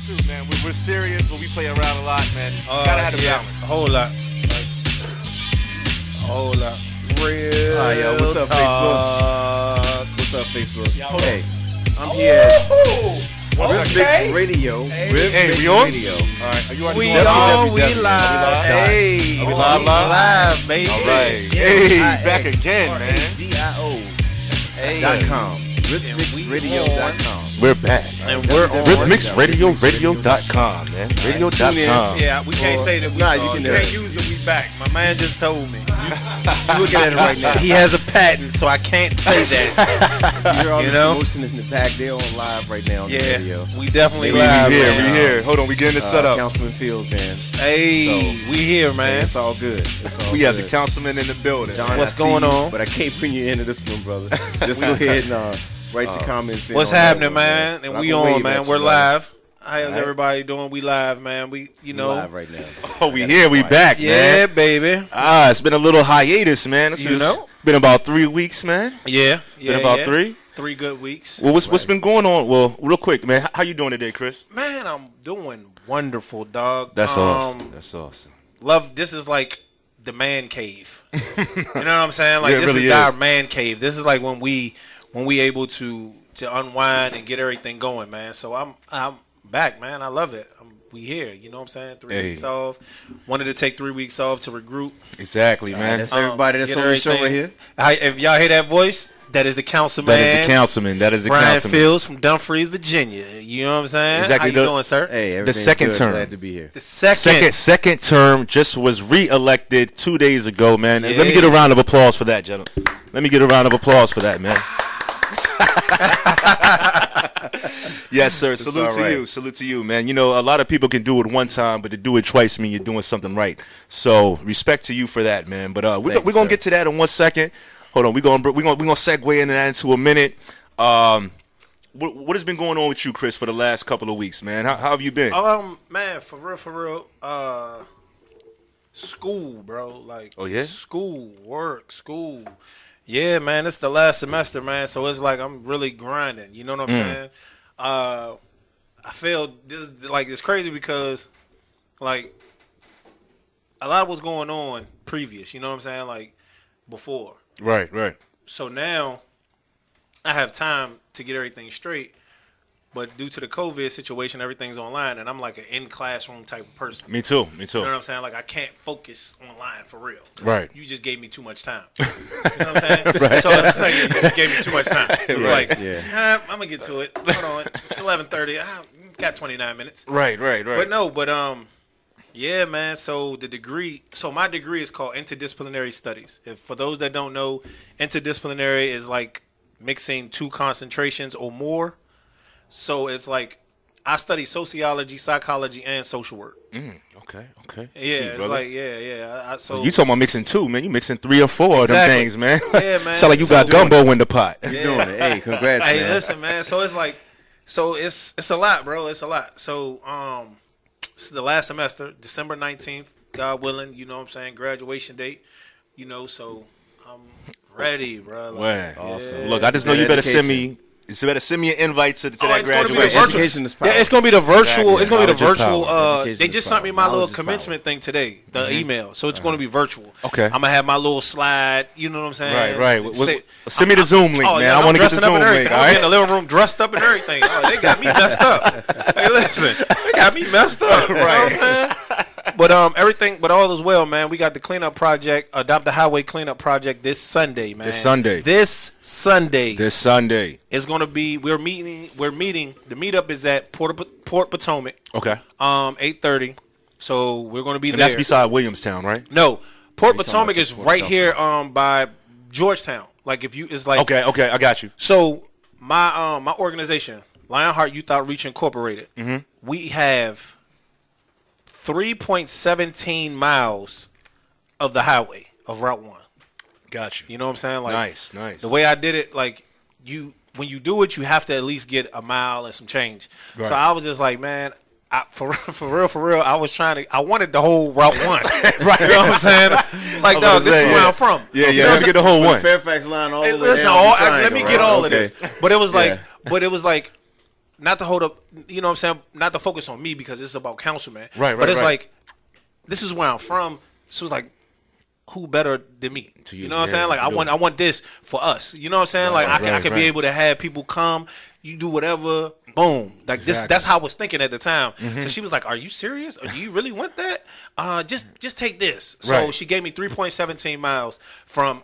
too, man. We're serious, but we play around a lot, man. Gotta have the balance. A whole lot. Real. All right, yo, what's up, talk. Facebook? What's up, Facebook? Yo, Hey, I'm here. Rip Mix Okay. Radio. Rip Hey, Mix we on? Radio. All right, are you already We going? on, we definitely. live. Hey, Are we live? baby. All right. Hey, back again, man. DIO.com. RipMixRadio.com. We're back. And we're on. RipMixRadio.com, man. Radio.com. Yeah, we can't say that we Nah, saw you it. can We do can't it. use the we back. My man just told me. You're looking at it right now. He has a patent, so I can't say that. You hear all You this know? commotion in the back. They're on live right now on the Yeah, radio. we definitely We live. here, man. we here. Hold on, we getting this set up. Councilman Fields in. Hey, we here, Man, man. it's all good. It's all We good. have the councilman in the building. John, What's I see going you, on? But I can't bring you into this one, brother. Just go ahead and write your comments in. What's on that happening, one, man? But And I'm we gonna on, wave man. at you, We're brother. live. How's Alright. everybody doing? We live, man. We, We know. live right now. Oh, we here, we back, Yeah, man. baby. It's been a little hiatus, man. This You is- know? Been about 3 weeks, man. Yeah, Been about 3. 3 good weeks. Well, what's been going on? Well, real quick, man. How you doing today, Chris? Man, I'm doing wonderful, dog. That's awesome. Love. This is like the man cave. You know what I'm saying? Like Yeah, it this really is our is. man cave. This is like when we able to unwind and get everything going, man. So I'm back, man. I love it. We here. You know what I'm saying? 3 Hey. weeks off. Wanted to take 3 weeks off to regroup. Exactly, man. That's everybody that's Get on the show right everything. here. If y'all hear that voice, that is the councilman. That is the councilman. That is the Brian councilman. Fields from Dumfries, Virginia. You know what I'm saying? Exactly. How you doing, sir? Hey, everything's second good. term. Glad to be here. The second. Second term just was re-elected 2 days ago, man. Yeah. Let me get a round of applause for that, gentlemen. Let me get a round of applause for that, man. Yes, sir. Salute all to right. you. Salute to you, man. You know, a lot of people can do it one time, but to do it twice mean you're doing something right. So respect to you for that, man. But we're Thank you, gonna sir. get to that in 1 second. Hold on. We're gonna segue into that into a minute. What has been going on with you, Chris, for the last couple of weeks, man? How have you been? Man, for real. School, bro. Like, Oh, yeah? School, work, school. Yeah, man, it's the last semester, man. So it's like I'm really grinding. You know what I'm saying? I feel this like it's crazy because like a lot was going on previous. You know what I'm saying? Like before. Right. So now I have time to get everything straight. But due to the COVID situation, everything's online, and I'm like an in-classroom type of person. Me too. You know what I'm saying? Like, I can't focus online for real. 'Cause Right. You just gave me too much time. You know what I'm saying? Right. So, like, you just gave me too much time. So it's Right. like, Yeah. I'm going to get to it. Hold on. It's 11:30. Got 29 minutes. Right. But yeah, man. So my degree is called interdisciplinary studies. For those that don't know, interdisciplinary is like mixing 2 concentrations or more. So it's like I study sociology, psychology, and social work. Okay. Yeah, Dude, it's brother. like so You talking about mixing 2, man? You mixing 3 or 4 of them Exactly. things, man. Yeah, man. Sound like you So got doing gumbo in the pot. You doing it? Hey, congrats, Hey, man. listen, man. So it's like, it's a lot, bro. It's a lot. So it's the last semester, December 19th, God willing. You know what I'm saying? Graduation date. You know, so I'm ready, bro. Like, Man. Awesome. Look, I just know Good you better education. send me an invite to that it's gonna be the graduation. virtual- Education is power. Yeah, it's gonna be the virtual. Exactly. It's gonna be the Knowledge is virtual. power. Education They is just sent me power. my little Knowledge is commencement thing today, the email. So it's gonna be virtual. Okay. I'm gonna have my little slide. You know what I'm saying? Right. Say- Send me the Zoom link, man. yeah, I I'm want to get the dressing up Zoom and link. everything. All I'm in the right. living room dressed up and everything. Oh, they got me messed up. Hey, listen, they got me messed up. You know what I'm saying? But but all is well, man. We got the cleanup project, Adopt the Highway cleanup project this Sunday, man. This Sunday. This Sunday. It's gonna be. We're meeting. The meetup is at Port Potomac. Okay. 8:30. So we're gonna be And there. that's beside Williamstown, right? No, Port talking Potomac about is Port right Potomac. here by Georgetown. Like if you, it's like Okay, I got you. So my organization, Lionheart Youth Outreach Incorporated, we have 3.17 miles of the highway of Route 1. Got you. You know what I'm saying? Like Nice. the way I did it, like when you do it, you have to at least get a mile and some change. Right. So I was just like, man, for real, I wanted the whole Route 1. Right. You know what I'm saying? Like, dog, this is where I'm from. Yeah, You yeah. know Let me get the whole From one. Fairfax line all the way Listen, down to the let me triangle, get right? all Okay. of this. But it was like, Yeah. not to hold up, you know what I'm saying, not to focus on me because it's about Councilman. Right, But it's right. like, this is where I'm from. So it's like, who better than me? You know what I'm saying? Like, I want this for us. You know what I'm saying? Like, I can be able to have people come, you do whatever, boom. Like, that's how I was thinking at the time. So she was like, are you serious? Or do you really want that? Just take this. So she gave me 3.17 miles from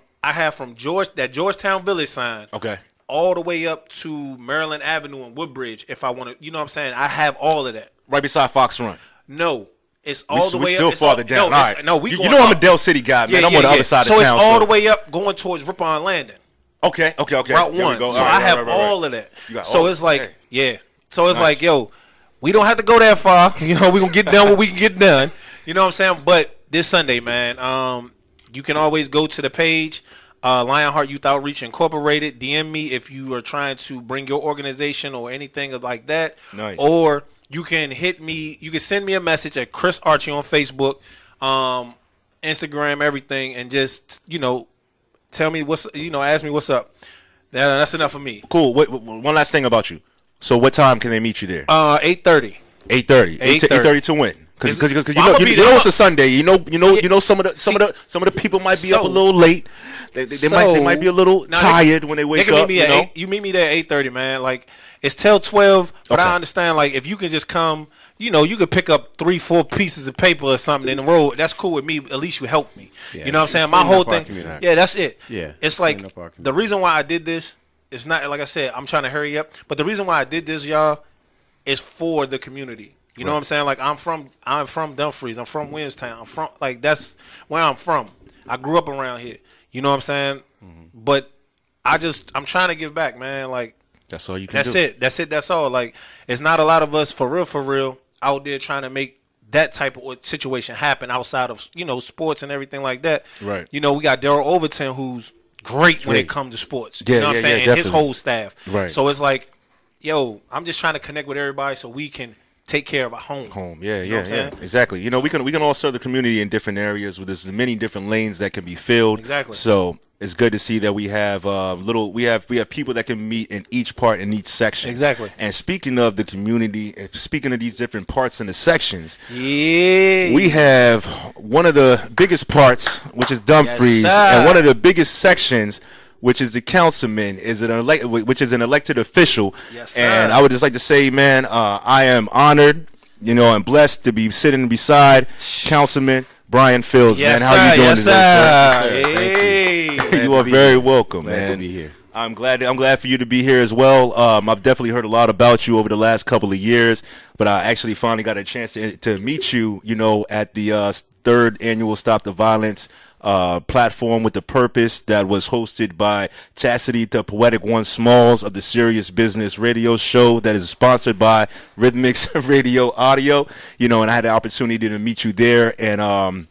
Georgetown Village sign. Okay. All the way up to Maryland Avenue and Woodbridge if I want to, you know what I'm saying? I have all of that. Right beside Fox Run. No. It's all the way we up. still It's farther down. All right. No, we you going know I'm a up. Del City guy, man. I'm on the other side of so town. So it's all the way up going towards Ripon Landing. Okay. Route There we 1. go. So I have all of that. So it's like, So it's like, yo, we don't have to go that far. You know, we're going to get done what we can get done. You know what I'm saying? But this Sunday, man, you can always go to the page, Lionheart Youth Outreach Incorporated. DM me if you are trying to bring your organization or anything like that. Nice. Or you can hit me. You can send me a message at Chris Archie on Facebook, Instagram, everything, and just tell me ask me what's up. That's enough for me. Cool. Wait, one last thing about you. So what time can they meet you there? 8:30. 8:30. 8:30 to win. Because you know it's a Sunday. You know some of the people might be up a little late. They might be a little tired when they wake up. You meet me there at 8:30, man. Like it's till 12, but I understand. Like if you can just come, you could pick up 3-4 pieces of paper or something in the road. That's cool with me. At least you help me. Yeah, you know what I'm saying? My whole thing. Yeah, that's it. Yeah, it's like the reason why I did this. It's not like I said. I'm trying to hurry up, but the reason why I did this, y'all, is for the community. You know what I'm saying? Like I'm from Dumfries. I'm from Williamstown. That's where I'm from. I grew up around here. You know what I'm saying? But I'm trying to give back, man. Like that's all you can do. That's it. That's all. Like it's not a lot of us for real out there trying to make that type of situation happen outside of sports and everything like that. Right. We got Daryl Overton who's great when it comes to sports. Yeah, you know what I'm saying? And his whole staff. Right. So it's like, yo, I'm just trying to connect with everybody so we can take care of our home. Yeah. Exactly. We can all serve the community in different areas. There's many different lanes that can be filled. Exactly. So it's good to see that we have we have people that can meet in each part in each section. Exactly. And speaking of the community, speaking of these different parts in the sections, yeah, we have one of the biggest parts, which is Dumfries, and one of the biggest sections, which is the councilman, which is an elected official. Yes, sir. And I would just like to say, man, I am honored, and blessed to be sitting beside Councilman Brian Fields. Yes, man. How you doing today, sir? Yes, sir. Thank you. You are very welcome, Glad man. to be here. I'm glad for you to be here as well. I've definitely heard a lot about you over the last couple of years, but I actually finally got a chance to meet you, at the third annual Stop the Violence platform with the purpose that was hosted by Chastity the Poetic One Smalls of the Serious Business Radio Show that is sponsored by Rhythmics Radio Audio, and I had the opportunity to meet you there, and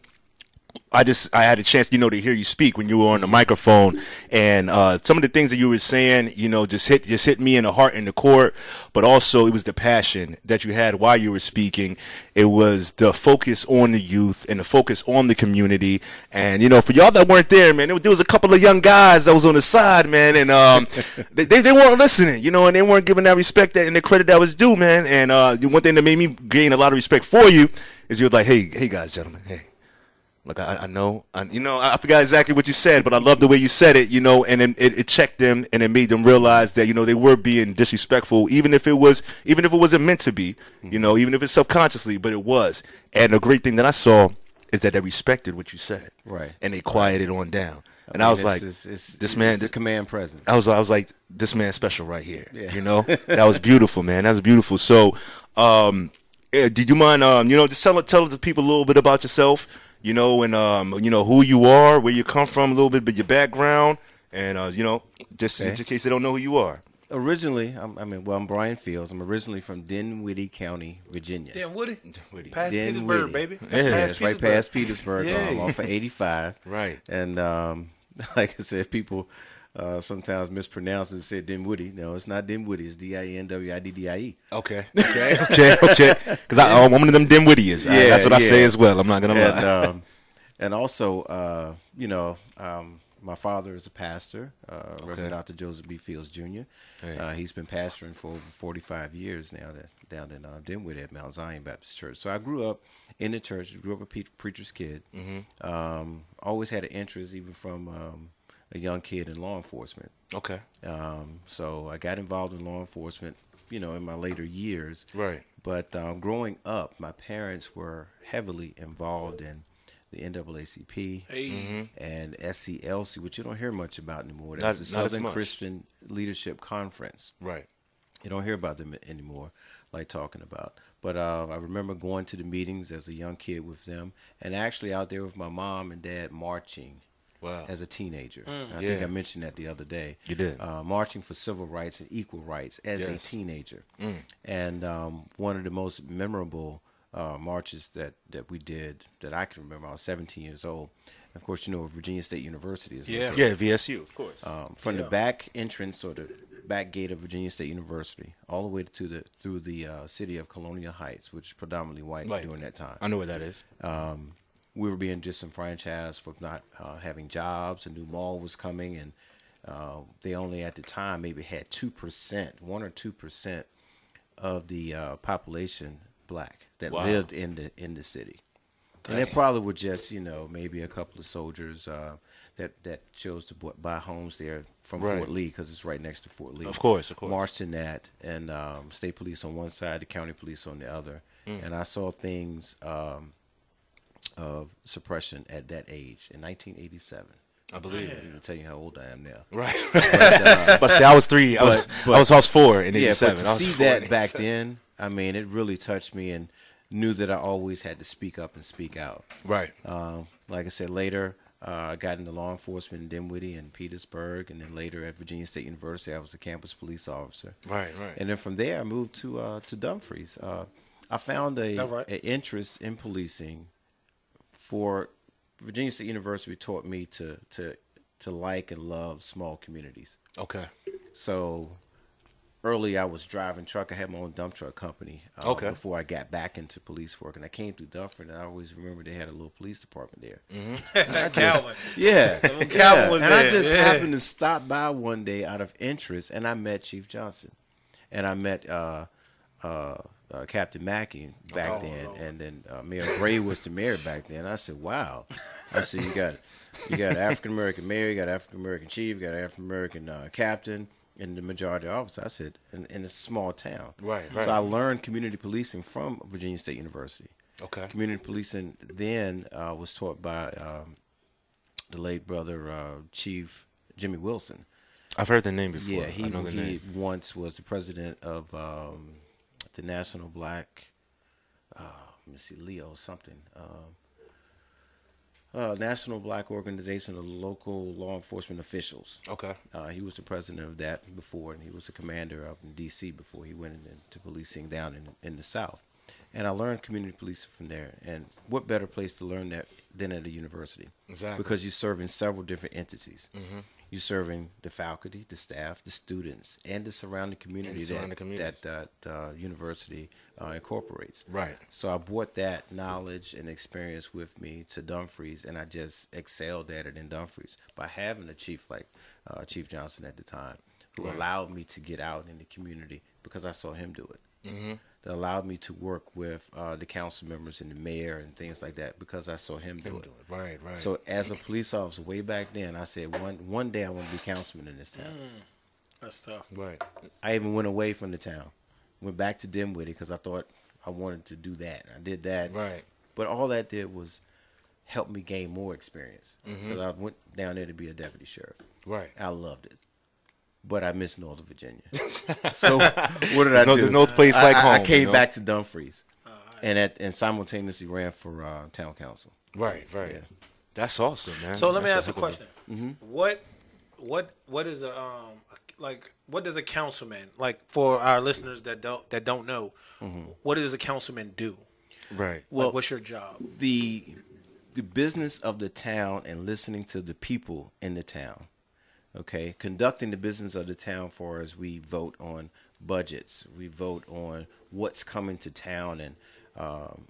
I had a chance, to hear you speak when you were on the microphone, and some of the things that you were saying, just hit me in the heart and the core. But also, it was the passion that you had while you were speaking. It was the focus on the youth and the focus on the community. And for y'all that weren't there, man, there was a couple of young guys that was on the side, man, and they weren't listening, and they weren't giving that respect and the credit that was due, man. And one thing that made me gain a lot of respect for you is you were like, hey guys, gentlemen, hey. Look, I know, I forgot exactly what you said, but I love the way you said it, and it checked them and it made them realize that, they were being disrespectful, even if it wasn't meant to be, even if it's subconsciously, but it was. And the great thing that I saw is that they respected what you said. Right. And they quieted on down. And I was like, this man, the command presence. I was like, this man's special right here. Yeah. That was beautiful, man. That was beautiful. So, did you mind, just tell the people a little bit about yourself? And who you are, where you come from, a little bit, but your background, and just in case they don't know who you are. Originally, I'm Brian Fields. I'm originally from Dinwiddie County, Virginia. Dinwiddie, past Dinwiddie. Petersburg, baby. Yeah, it's right past Petersburg. Off of 85. Right. And like I said, people sometimes mispronounce it and say Dinwiddie. No, it's not Dinwiddie. It's Dinwiddie. Okay. Because I'm one of them Dinwiddies. That's what I say as well. I'm not gonna lie. And also, my father is a pastor, Reverend Dr. Joseph B. Fields Jr. Hey. He's been pastoring for over 45 years now down in Dinwiddie at Mount Zion Baptist Church. So I grew up in the church, grew up a preacher's kid. Always had an interest, even from a young kid, in law enforcement. Okay. So I got involved in law enforcement, in my later years. Right. But growing up, my parents were heavily involved in the NAACP and SCLC, which you don't hear much about anymore. That's the not as Southern much. Christian Leadership Conference. Right. You don't hear about them anymore, like talking about. But I remember going to the meetings as a young kid with them, and actually out there with my mom and dad marching. Wow. As a teenager. I think I mentioned that the other day. You did. Marching for civil rights and equal rights as a teenager. And one of the most memorable marches that we did that I can remember, I was 17 years old. Of course, Virginia State University is Yeah. Yeah, VSU, of course. from the back entrance or the back gate of Virginia State University all the way to through the city of Colonial Heights, which is predominantly white during that time. I know where that is. We were being disenfranchised for not having jobs. A new mall was coming, and they only at the time maybe had 2%, 1 or 2% of the population black that lived in the city. And they probably were just maybe a couple of soldiers that chose to buy homes there from Right. Fort Lee, because it's right next to Fort Lee. Of course. Marched in that, and state police on one side, the county police on the other, and I saw things of suppression at that age in 1987. I believe I it. can tell you how old I am now. Right. But see, I was 3. I was 4 in Yeah, '87. but to see that back then, I mean, it really touched me, and knew that I always had to speak up and speak out. Right. Like I said, later I got into law enforcement in Dinwiddie and Petersburg, and then later at Virginia State University, I was a campus police officer. Right. And then from there, I moved to Dumfries. I found That right? an interest in policing. For Virginia State University taught me to like and love small communities. Okay. So early, I was driving truck. I had my own dump truck company before I got back into police work. And I came through Dumfries, and I always remember they had a little police department there. Calvin. Yeah. Calvin was and I there, just yeah. happened to stop by one day out of interest, and I met Chief Johnson. And I met Captain Mackey back then, Lord. and then Mayor Gray was the mayor back then. I said, "Wow!" I said, "You got an African American mayor, you got an African American chief, you got an African American captain, and the majority officer." I said, "And it's a small town." Right. So I learned community policing from Virginia State University. Okay. Community policing then was taught by the late brother Chief Jimmy Wilson. I've heard the name before. Yeah, I know the he name. once was the president of the National Black, let me see, Leo something, National Black Organization of Local Law Enforcement Officials. Okay. He was the president of that before, and he was the commander up in D.C. before he went into policing down in the South. And I learned community policing from there. And what better place to learn that than at a university? Exactly. Because you serve in several different entities. Mm-hmm. You're serving the faculty, the staff, the students, and the surrounding community that university incorporates. Right. So I brought that knowledge and experience with me to Dumfries, and I just excelled at it in Dumfries by having a chief like Chief Johnson at the time, who allowed me to get out in the community because I saw him do it. Mm-hmm. That allowed me to work with the council members and the mayor and things like that because I saw him do it. Right. So as a police officer way back then, I said one day I want to be councilman in this town. That's tough. Right. I even went away from the town, went back to Dinwiddie because I thought I wanted to do that. I did that. Right. But all that did was help me gain more experience because I went down there to be a deputy sheriff. Right. I loved it. But I miss Northern Virginia. So what did I do? There's no place like home. I came back to Dumfries and simultaneously ran for town council. Right. Yeah. That's awesome, man. So let me That's ask a question. What is what does a councilman, like, for our listeners that don't know, what does a councilman do? Right. Well, what's your job? The business of the town and listening to the people in the town. Okay, conducting the business of the town for as we vote on budgets, we vote on what's coming to town, and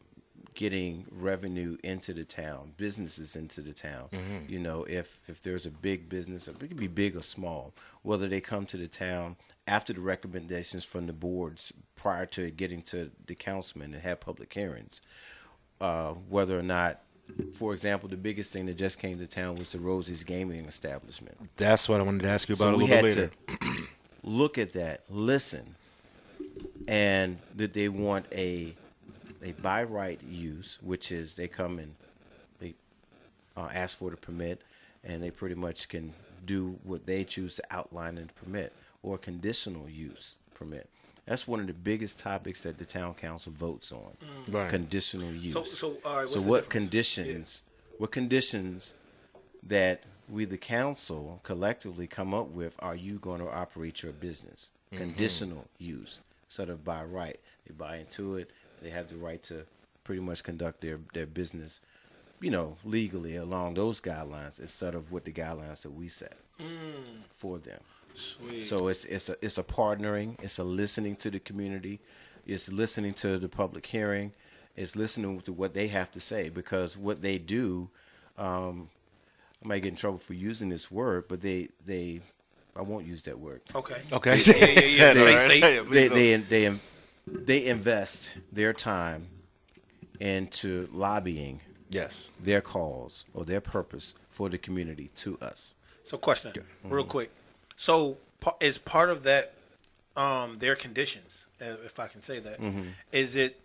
getting revenue into the town, businesses into the town. You know, if there's a big business, it could be big or small, whether they come to the town after the recommendations from the boards prior to it getting to the councilman and have public hearings, whether or not, for example, the biggest thing that just came to town was the Rosie's Gaming Establishment. That's what I wanted to ask you about So a we little bit had later. to look at that, listen, and that they want a by right use, which is they come and they ask for the permit, and they pretty much can do what they choose to outline in the permit, or conditional use permit. That's one of the biggest topics that the town council votes on. Right. Conditional use. So all right, what's So the what difference? conditions? What conditions that we, the council, collectively come up with? Are you going to operate your business? Conditional use instead of by right. They buy into it. They have the right to pretty much conduct their business, you know, legally along those guidelines instead of with the guidelines that we set for them. Sweet. So it's a partnering. It's a listening to the community. It's listening to the public hearing. It's listening to what they have to say, because what they do, I might get in trouble for using this word, but I won't use that word. Okay. Okay. Yeah. All right. Stay safe. Please don't. They invest their time into lobbying Yes. their cause or their purpose for the community to us. So, question, real quick. So, is part of that their conditions, if I can say that, is it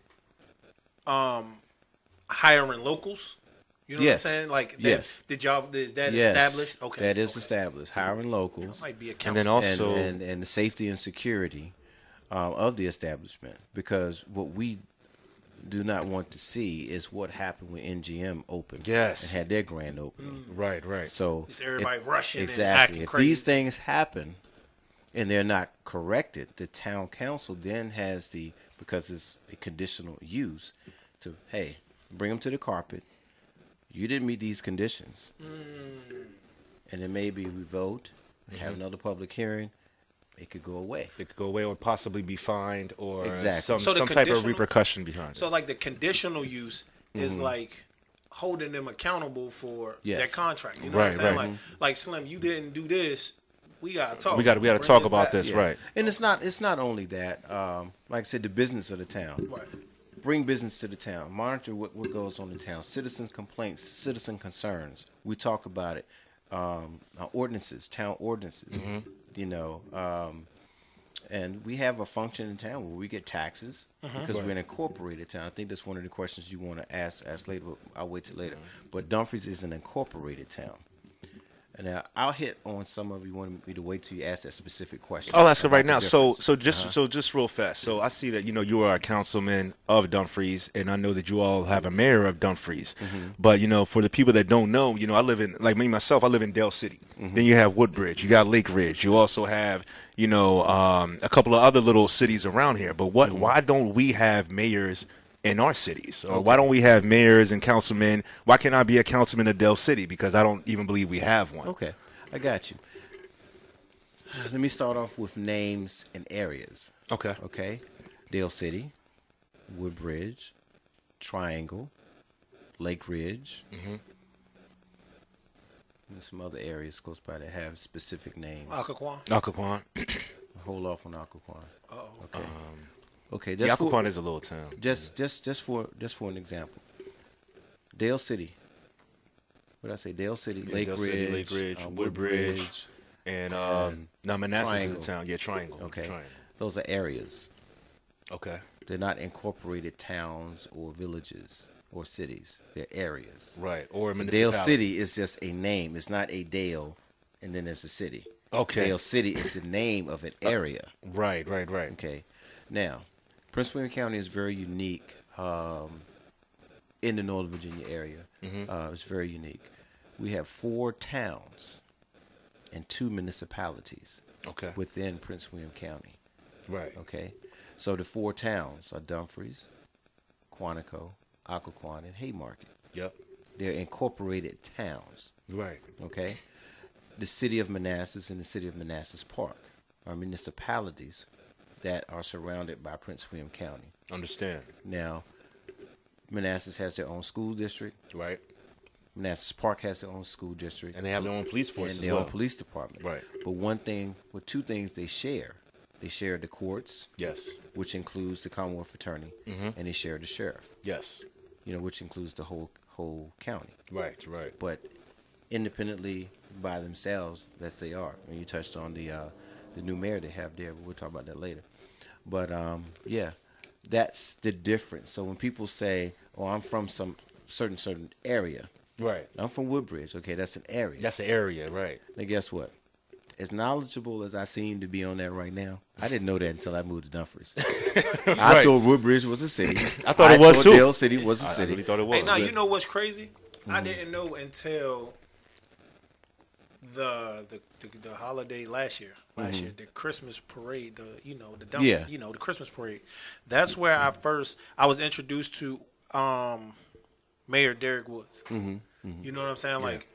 hiring locals? You know Yes. what I'm saying? Like, Yes. the job is that Yes, established? Okay, that is okay. established. Hiring locals. Might be a And council. then also, and the safety and security of the establishment, because what we do not want to see is what happened when NGM opened. Yes. And had their grand opening. right. So Just everybody rushing and exactly. acting If crazy. these things happen and they're not corrected, the town council then has because it's a conditional use, to, hey, bring them to the carpet. You didn't meet these conditions. And then maybe we vote, have another public hearing, it could go away. it could go away or possibly be fined or Exactly. some So the type of conditional- repercussion behind So, it. like, the conditional use is like holding them accountable for Yes. their contract. You know Right, what I'm saying? right. Like Slim, you didn't do this. We gotta talk. We got to Bring talk this about back. this, Yeah. right? And it's not only that. Like I said, the business of the town. Right. Bring business to the town. Monitor what goes on in the town. Citizens' complaints, citizen concerns. We talk about it. Our ordinances, town ordinances. You know, and we have a function in town where we get taxes because we're an incorporated town. I think that's one of the questions you want to ask later. But I'll wait till later. But Dumfries is an incorporated town. And now I'll hit on some of you want me to wait till you ask that specific question. I'll ask it right about now. the So difference. just real fast. So I see that you are a councilman of Dumfries, and I know that you all have a mayor of Dumfries. But for the people that don't know, I live in, like me myself, I live in Dale City. Then you have Woodbridge, you got Lake Ridge, you also have a couple of other little cities around here. But why don't we have mayors in our cities? Or why don't we have mayors and councilmen? Why can't I be a councilman of Dale City? Because I don't even believe we have one. Okay, I got you. Let me start off with names and areas. Okay. Okay, Dale City, Woodbridge, Triangle, Lake Ridge, and some other areas close by that have specific names. Occoquan. Occoquan. Hold off on Occoquan. Oh, Okay. Okay, Yeah, that's Occoquan is a little town. just for an example. Dale City. What did I say? Dale City, Lake Dale Ridge, City, Lake Ridge, Woodbridge. And now Manassas Triangle. is a town. Yeah, Triangle. Okay, Triangle. those are areas. Okay. They're not incorporated towns or villages or cities. They're areas. Right. Or So Dale municipality. City is just a name. It's not a Dale, and then there's a city. Okay. Dale City is the name of an area. Right. Okay. Now, Prince William County is very unique in the Northern Virginia area. It's very unique. We have 4 towns and 2 municipalities Okay. within Prince William County. Right. Okay. So the 4 towns are Dumfries, Quantico, Occoquan, and Haymarket. Yep. They're incorporated towns. Right. Okay. The city of Manassas and the city of Manassas Park are municipalities that are surrounded by Prince William County. Understand. Now, Manassas has their own school district. Right. Manassas Park has their own school district. And they have their own police force and as their well. own police department. Right. But two things they share. They share the courts, Yes. which includes the Commonwealth Attorney, and they share the sheriff, Yes. which includes the whole county. Right. Right. But independently by themselves, that's they are. And you touched on the new mayor they have there, but we'll talk about that later. But yeah, that's the difference. So when people say, "Oh, I'm from some certain area," Right. I'm from Woodbridge. Okay, that's an area. That's the area, right? Now, guess what? As knowledgeable as I seem to be on that right now, I didn't know that until I moved to Dumfries. I thought Woodbridge was a city. I thought it was too. Dale City was a I city. really thought it was. Hey, now you know what's crazy? I didn't know until the holiday last year, the Christmas parade, the Christmas parade. That's where I was introduced to Mayor Derek Woods. You know what I'm saying? Like,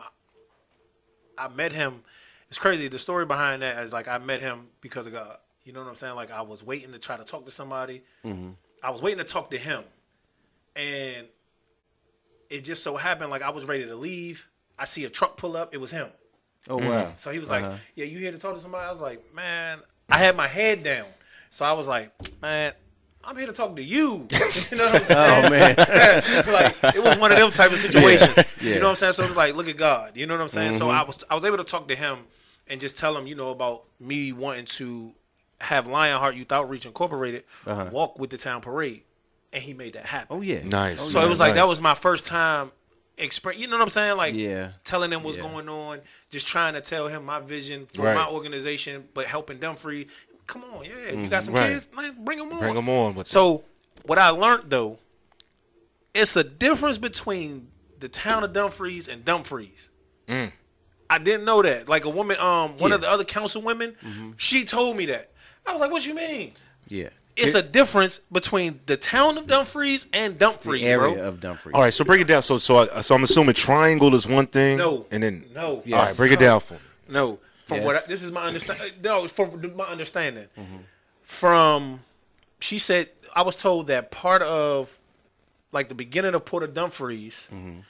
I met him. It's crazy. The story behind that is like I met him because of God. You know what I'm saying? Like I was waiting to try to talk to somebody. I was waiting to talk to him, and it just so happened like I was ready to leave. I see a truck pull up. It was him. Oh wow! So he was like, "Yeah, you here to talk to somebody?" I was like, "Man," I had my head down, so I was like, "Man, I'm here to talk to you." You know what I'm saying? Oh man! Like it was one of them type of situations. Yeah. You know what I'm saying? So it was like, look at God. You know what I'm saying? So I was able to talk to him and just tell him, about me wanting to have Lionheart Youth Outreach Incorporated walk with the town parade, and he made that happen. Oh yeah! Nice. So it was like that was my first time you know what I'm saying? Like telling him what's Yeah. going on, just trying to tell him my vision for Right. my organization, but helping Dumfries. Come on, you got some Right. kids, man, bring them on. Bring them on. With So what I learned though, it's a difference between the town of Dumfries and Dumfries. I didn't know that. Like a woman, one of the other council women, she told me that. I was like, "What you mean?" Yeah. It's a difference between the town of Dumfries and Dumfries, The area bro. of Dumfries. All right, so break it down. So I'm assuming triangle is one thing. No. And then No. All right, break it down for me. No, from Yes. this is my understanding. No, from my understanding. From she said I was told that part of like the beginning of Port of Dumfries,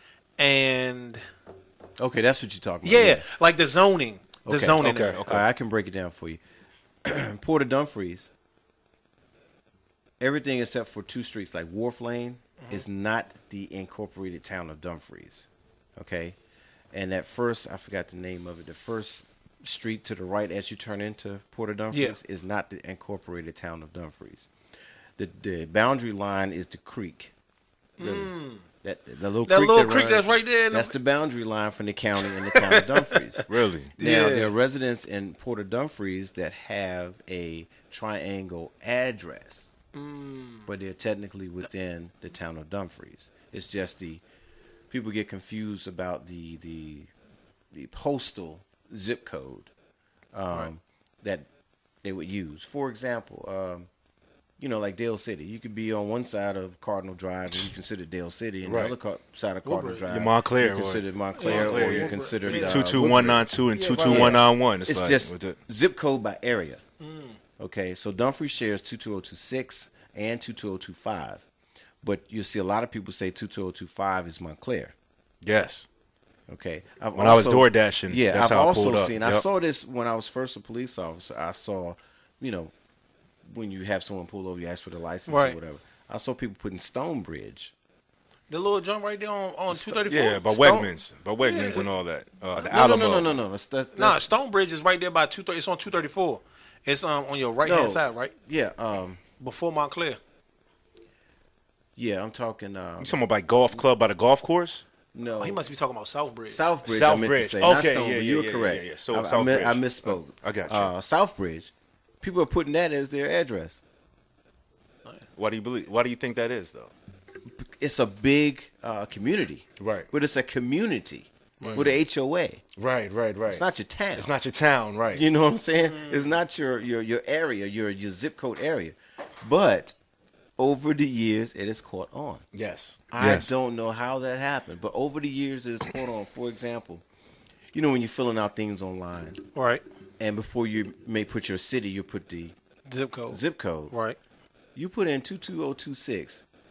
and Okay, that's what you're talking about. yeah, like the zoning, Okay, zoning. okay, area. okay. All right, I can break it down for you. Port of Dumfries, everything except for two streets like Wharf Lane is not the incorporated town of Dumfries. Okay? And that first, I forgot the name of it, the first street to the right as you turn into Port of Dumfries is not the incorporated town of Dumfries. The boundary line is the creek. Really. That the little That creek little that creek runs- that's right there. in the- That's the boundary line from the county and the town of Dumfries. Really? Now, Yeah. there are residents in Port of Dumfries that have a triangle address, but they're technically within the town of Dumfries. It's just people get confused about the postal zip code that they would use. For example, like Dale City. You could be on one side of Cardinal Drive and you consider Dale City, and Right. the other side of Cardinal Drive, You're Montclair, you or- consider Montclair, or Montclair, you yeah. consider 22192 and 22191. It's like, just with the- zip code by area. Okay, so Dumfries shares 22026 and 22025, but you see a lot of people say 22025 is Montclair. yes. Okay, When I was door dashing, yeah, that's I've how I also pulled up. seen. I Yep. saw this when I was first a police officer. I saw, when you have someone pull over, you ask for the license Right. or whatever. I saw people putting Stonebridge. the little jump right there on 234. Yeah, by Stone- Wegmans and all that. The No, Alamo. no. That's, Nah, Stonebridge is right there by 230. It's on 234. It's on your right hand No. side, right yeah, before Montclair. yeah. I'm talking. You talking about by golf club by the golf course? No, Oh, he must be talking about Southbridge. Southbridge. I meant to Southbridge. say, not Okay, Stonebridge. yeah, You were yeah, correct. yeah. So I Southbridge. misspoke. I got you. Southbridge. People are putting that as their address. Why do you think that is though? It's a big community, Right. But it's a community with a HOA. Right. It's not your town. It's not your town, right? You know what I'm saying? It's not your area, your zip code area. But over the years, it has caught on. Yes. I don't know how that happened, but over the years, it's caught on. For example, when you're filling out things online, Right. and before you may put your city, you put the Zip code. zip code. Right. You put in 22026,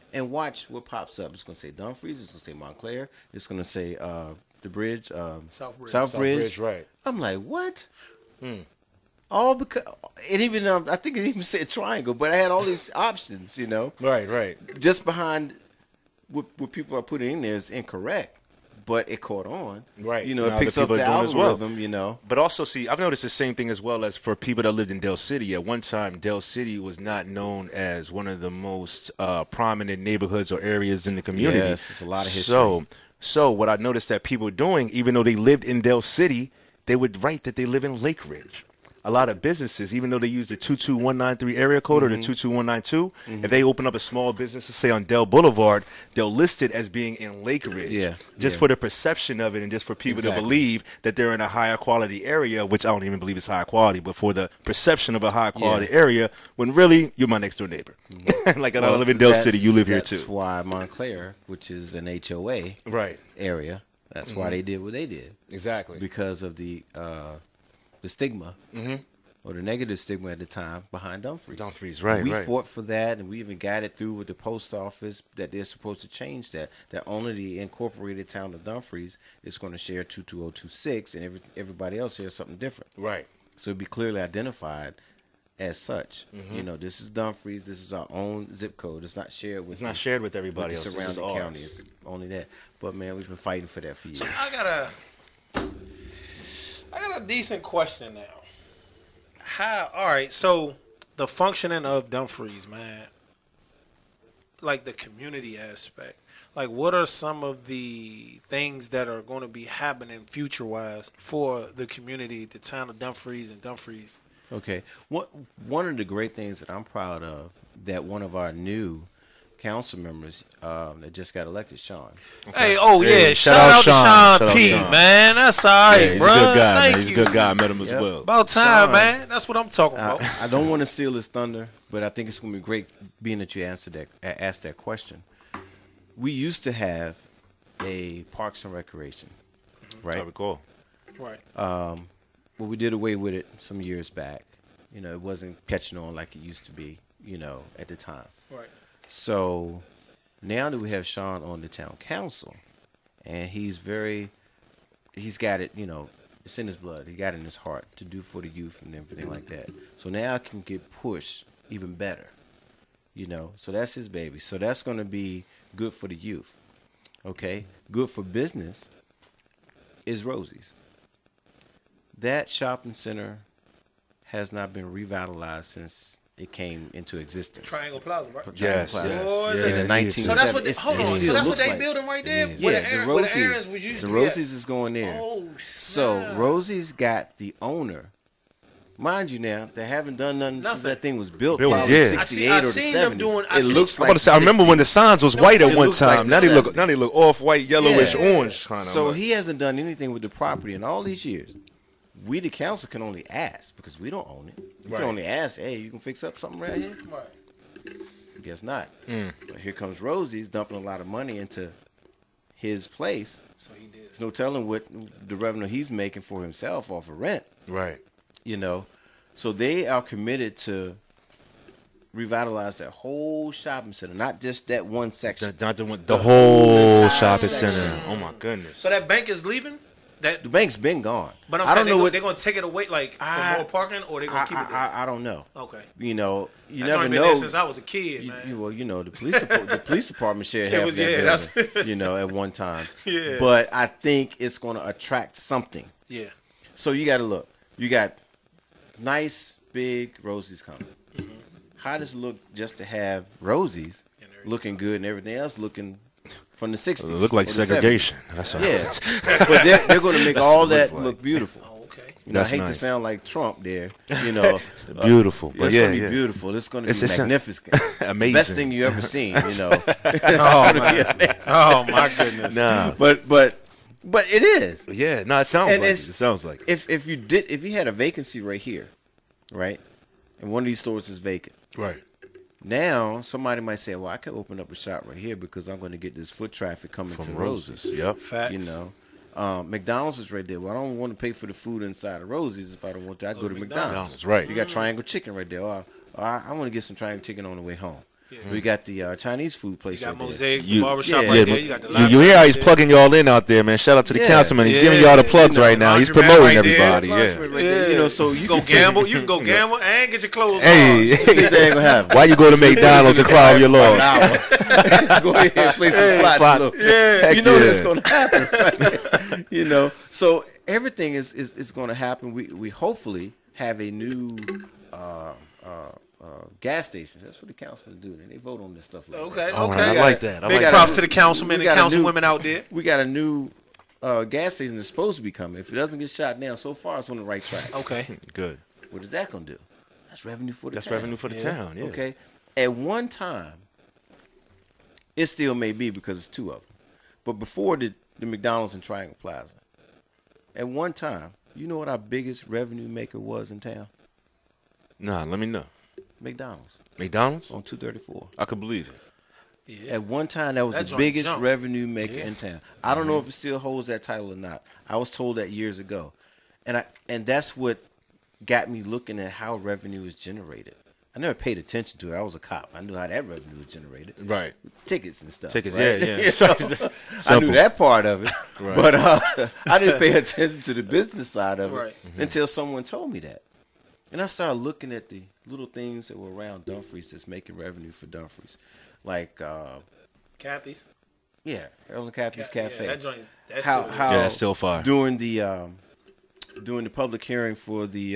and watch what pops up. It's going to say Dumfries. It's going to say Montclair. It's going to say the bridge, Southbridge. Southbridge. right. I'm like, what? All because it even I think it even said Triangle, but I had all these options. Right. Just behind what people are putting in there is incorrect, but it caught on. Right. You So know, now it picks the up people the are doing it as well. algorithm. But also, see, I've noticed the same thing as well as for people that lived in Dale City. At one time, Dale City was not known as one of the most prominent neighborhoods or areas in the community. Yes, it's a lot of history. So what I noticed that people were doing, even though they lived in Dale City, they would write that they live in Lake Ridge. A lot of businesses, even though they use the 22193 area code or the 22192, if they open up a small business, say on Dell Boulevard, they'll list it as being in Lake Ridge. Just for the perception of it and just for people to believe that they're in a higher quality area, which I don't even believe is higher quality, but for the perception of a high quality area, when really you're my next door neighbor. Like I live in Dell City, you live here too. That's why Montclair, which is an HOA area, that's why they did what they did. Exactly. Because of the stigma or the negative stigma at the time behind Dumfries. Dumfries, right. We fought for that, and we even got it through with the post office that they're supposed to change that. That only the incorporated town of Dumfries is going to share 22026, and everybody else shares something different. Right. So it'd be clearly identified as such. This is Dumfries. This is our own zip code. It's not shared with. It's not shared with everybody else. The surrounding counties. Only that. But man, we've been fighting for that for years. So I got a decent question now. All right, so the functioning of Dumfries, man, like the community aspect, like what are some of the things that are going to be happening future-wise for the community, the town of Dumfries and Dumfries? Okay. One of the great things that I'm proud of that one of our new council members that just got elected, Sean. Hey, shout out to Sean P, man. That's all right, he's bro. a good guy, Thank man. He's a good guy. I met him as well. About time, Sean, man. That's what I'm talking about. I don't want to steal his thunder, but I think it's going to be great being that you asked that question. We used to have a Parks and Recreation, right? I recall. Right. Well, we did away with it some years back. It wasn't catching on like it used to be, at the time. Right. So now that we have Sean on the town council, and he's got it, it's in his blood. He got it in his heart to do for the youth and everything like that. So now I can get pushed even better, So that's his baby. So that's going to be good for the youth. Okay, good for business is Rosie's. That shopping center has not been revitalized since it came into existence. Triangle Plaza, right? Yes, Plaza. yes. In 1970. So that's what so that's what they like, building right there. yeah, Where the Aaron's was used to be at. Rosie's is going there. Oh, so snap. Rosie's got the owner. Mind you, now they haven't done nothing since that thing was built. Built, Probably yeah. 68 I or the seen them 70s. doing- It looks I'm like. about to say, I remember when the signs was white at it one looks like time. the Now they 70s. look off white, yellowish, Yeah. orange kind of. So he hasn't done anything with the property in all these years. We, the council, can only ask because we don't own it. We Right. can only ask, hey, you can fix up something right here? Right. Guess not. But here comes Rosie's dumping a lot of money into his place. So he did. There's no telling what the revenue he's making for himself off of rent. right. So they are committed to revitalize that whole shopping center, not just that one section. The whole entire shopping section. center. Oh my goodness. So that bank is leaving? That, The bank's been gone. but I'm I saying don't know what they're going to take it away, like, for more parking, or they're going to keep it there? I don't know. Okay. You That never joint been know. there since I was a kid, man. The police department shared half was- that yeah, building, that's- at one time. Yeah. But I think it's going to attract something. Yeah. So you got to look. You got nice, big Rosie's coming. How does it look just to have Rosie's looking good and everything else looking from the 60s? It look like or the 70s? segregation. That's what it Yeah. is. But they're going to make all what it's that like. look beautiful. Oh, okay. I That's hate to nice. sound like Trump there, Beautiful. But it's yeah, going to be yeah. beautiful. It's going to be It's magnificent. amazing. Best thing you ever seen, Oh, man. Oh, my goodness. Nah. But it is. Yeah. No, it sounds And like it. it's- It sounds like it. If you had a vacancy right here, right, and one of these stores is vacant, Right. now somebody might say, "Well, I could open up a shop right here because I'm going to get this foot traffic coming From to Roses. Roses." Yep. Facts. McDonald's is right there. Well, I don't want to pay for the food inside of Rosie's if I don't want to. I go to McDonald's. McDonald's, right. You got Triangle Chicken right there. I want to get some Triangle Chicken on the way home. We got the Chinese food place You got right there. Mosaics, the You- barbershop yeah, right Yeah, there. You got the you library hear how right he's there. plugging y'all in out there, man. Shout out to the Yeah. councilman. He's Yeah, giving y'all the you plugs know, right now. He's laundromat promoting right there. everybody. Yeah. Right there. You know, so you go can take- gamble. You can go gamble and get your clothes Hey, That ain't gonna happen. why you go to McDonald's and cry over your loss? Go ahead and play some slots. slots. Look. Yeah. You know yeah. that's going to happen, right? You know, so everything is going to happen. We hopefully have a new gas station. That's what the councilmen do. They vote on this stuff. Like Okay, that. All okay. right, I like that. I Big like that. props to the councilmen We and got a new- councilwomen out there. We got a new gas station that's supposed to be coming. If it doesn't get shot down, so far it's on the right track. Okay. Good. What is that going to do? That's revenue for the That's town. revenue for the town. Yeah. Okay. At one time, it still may be because it's two of them. But before the McDonald's and Triangle Plaza, at one time, you know what our biggest revenue maker was in town? Nah, let me know. McDonald's McDonald's? on 234. I could believe it. Yeah. At one time, that was That the joint biggest jumped. revenue maker Yeah. in town. I don't know if it still holds that title or not. I was told that years ago, and that's what got me looking at how revenue is generated. I never paid attention to it. I was a cop. I knew how that revenue was generated. Right. Tickets and stuff. Tickets, right? yeah. You know? I Simple. knew that part of it, Right. but I didn't pay attention to the business side of it Right. until someone told me that. And I started looking at the little things that were around Dumfries that's making revenue for Dumfries, like Kathy's. Harold and Kathy's Cafe. Yeah, that joint. That's how still- how Yeah, that's still fire. during the public hearing for the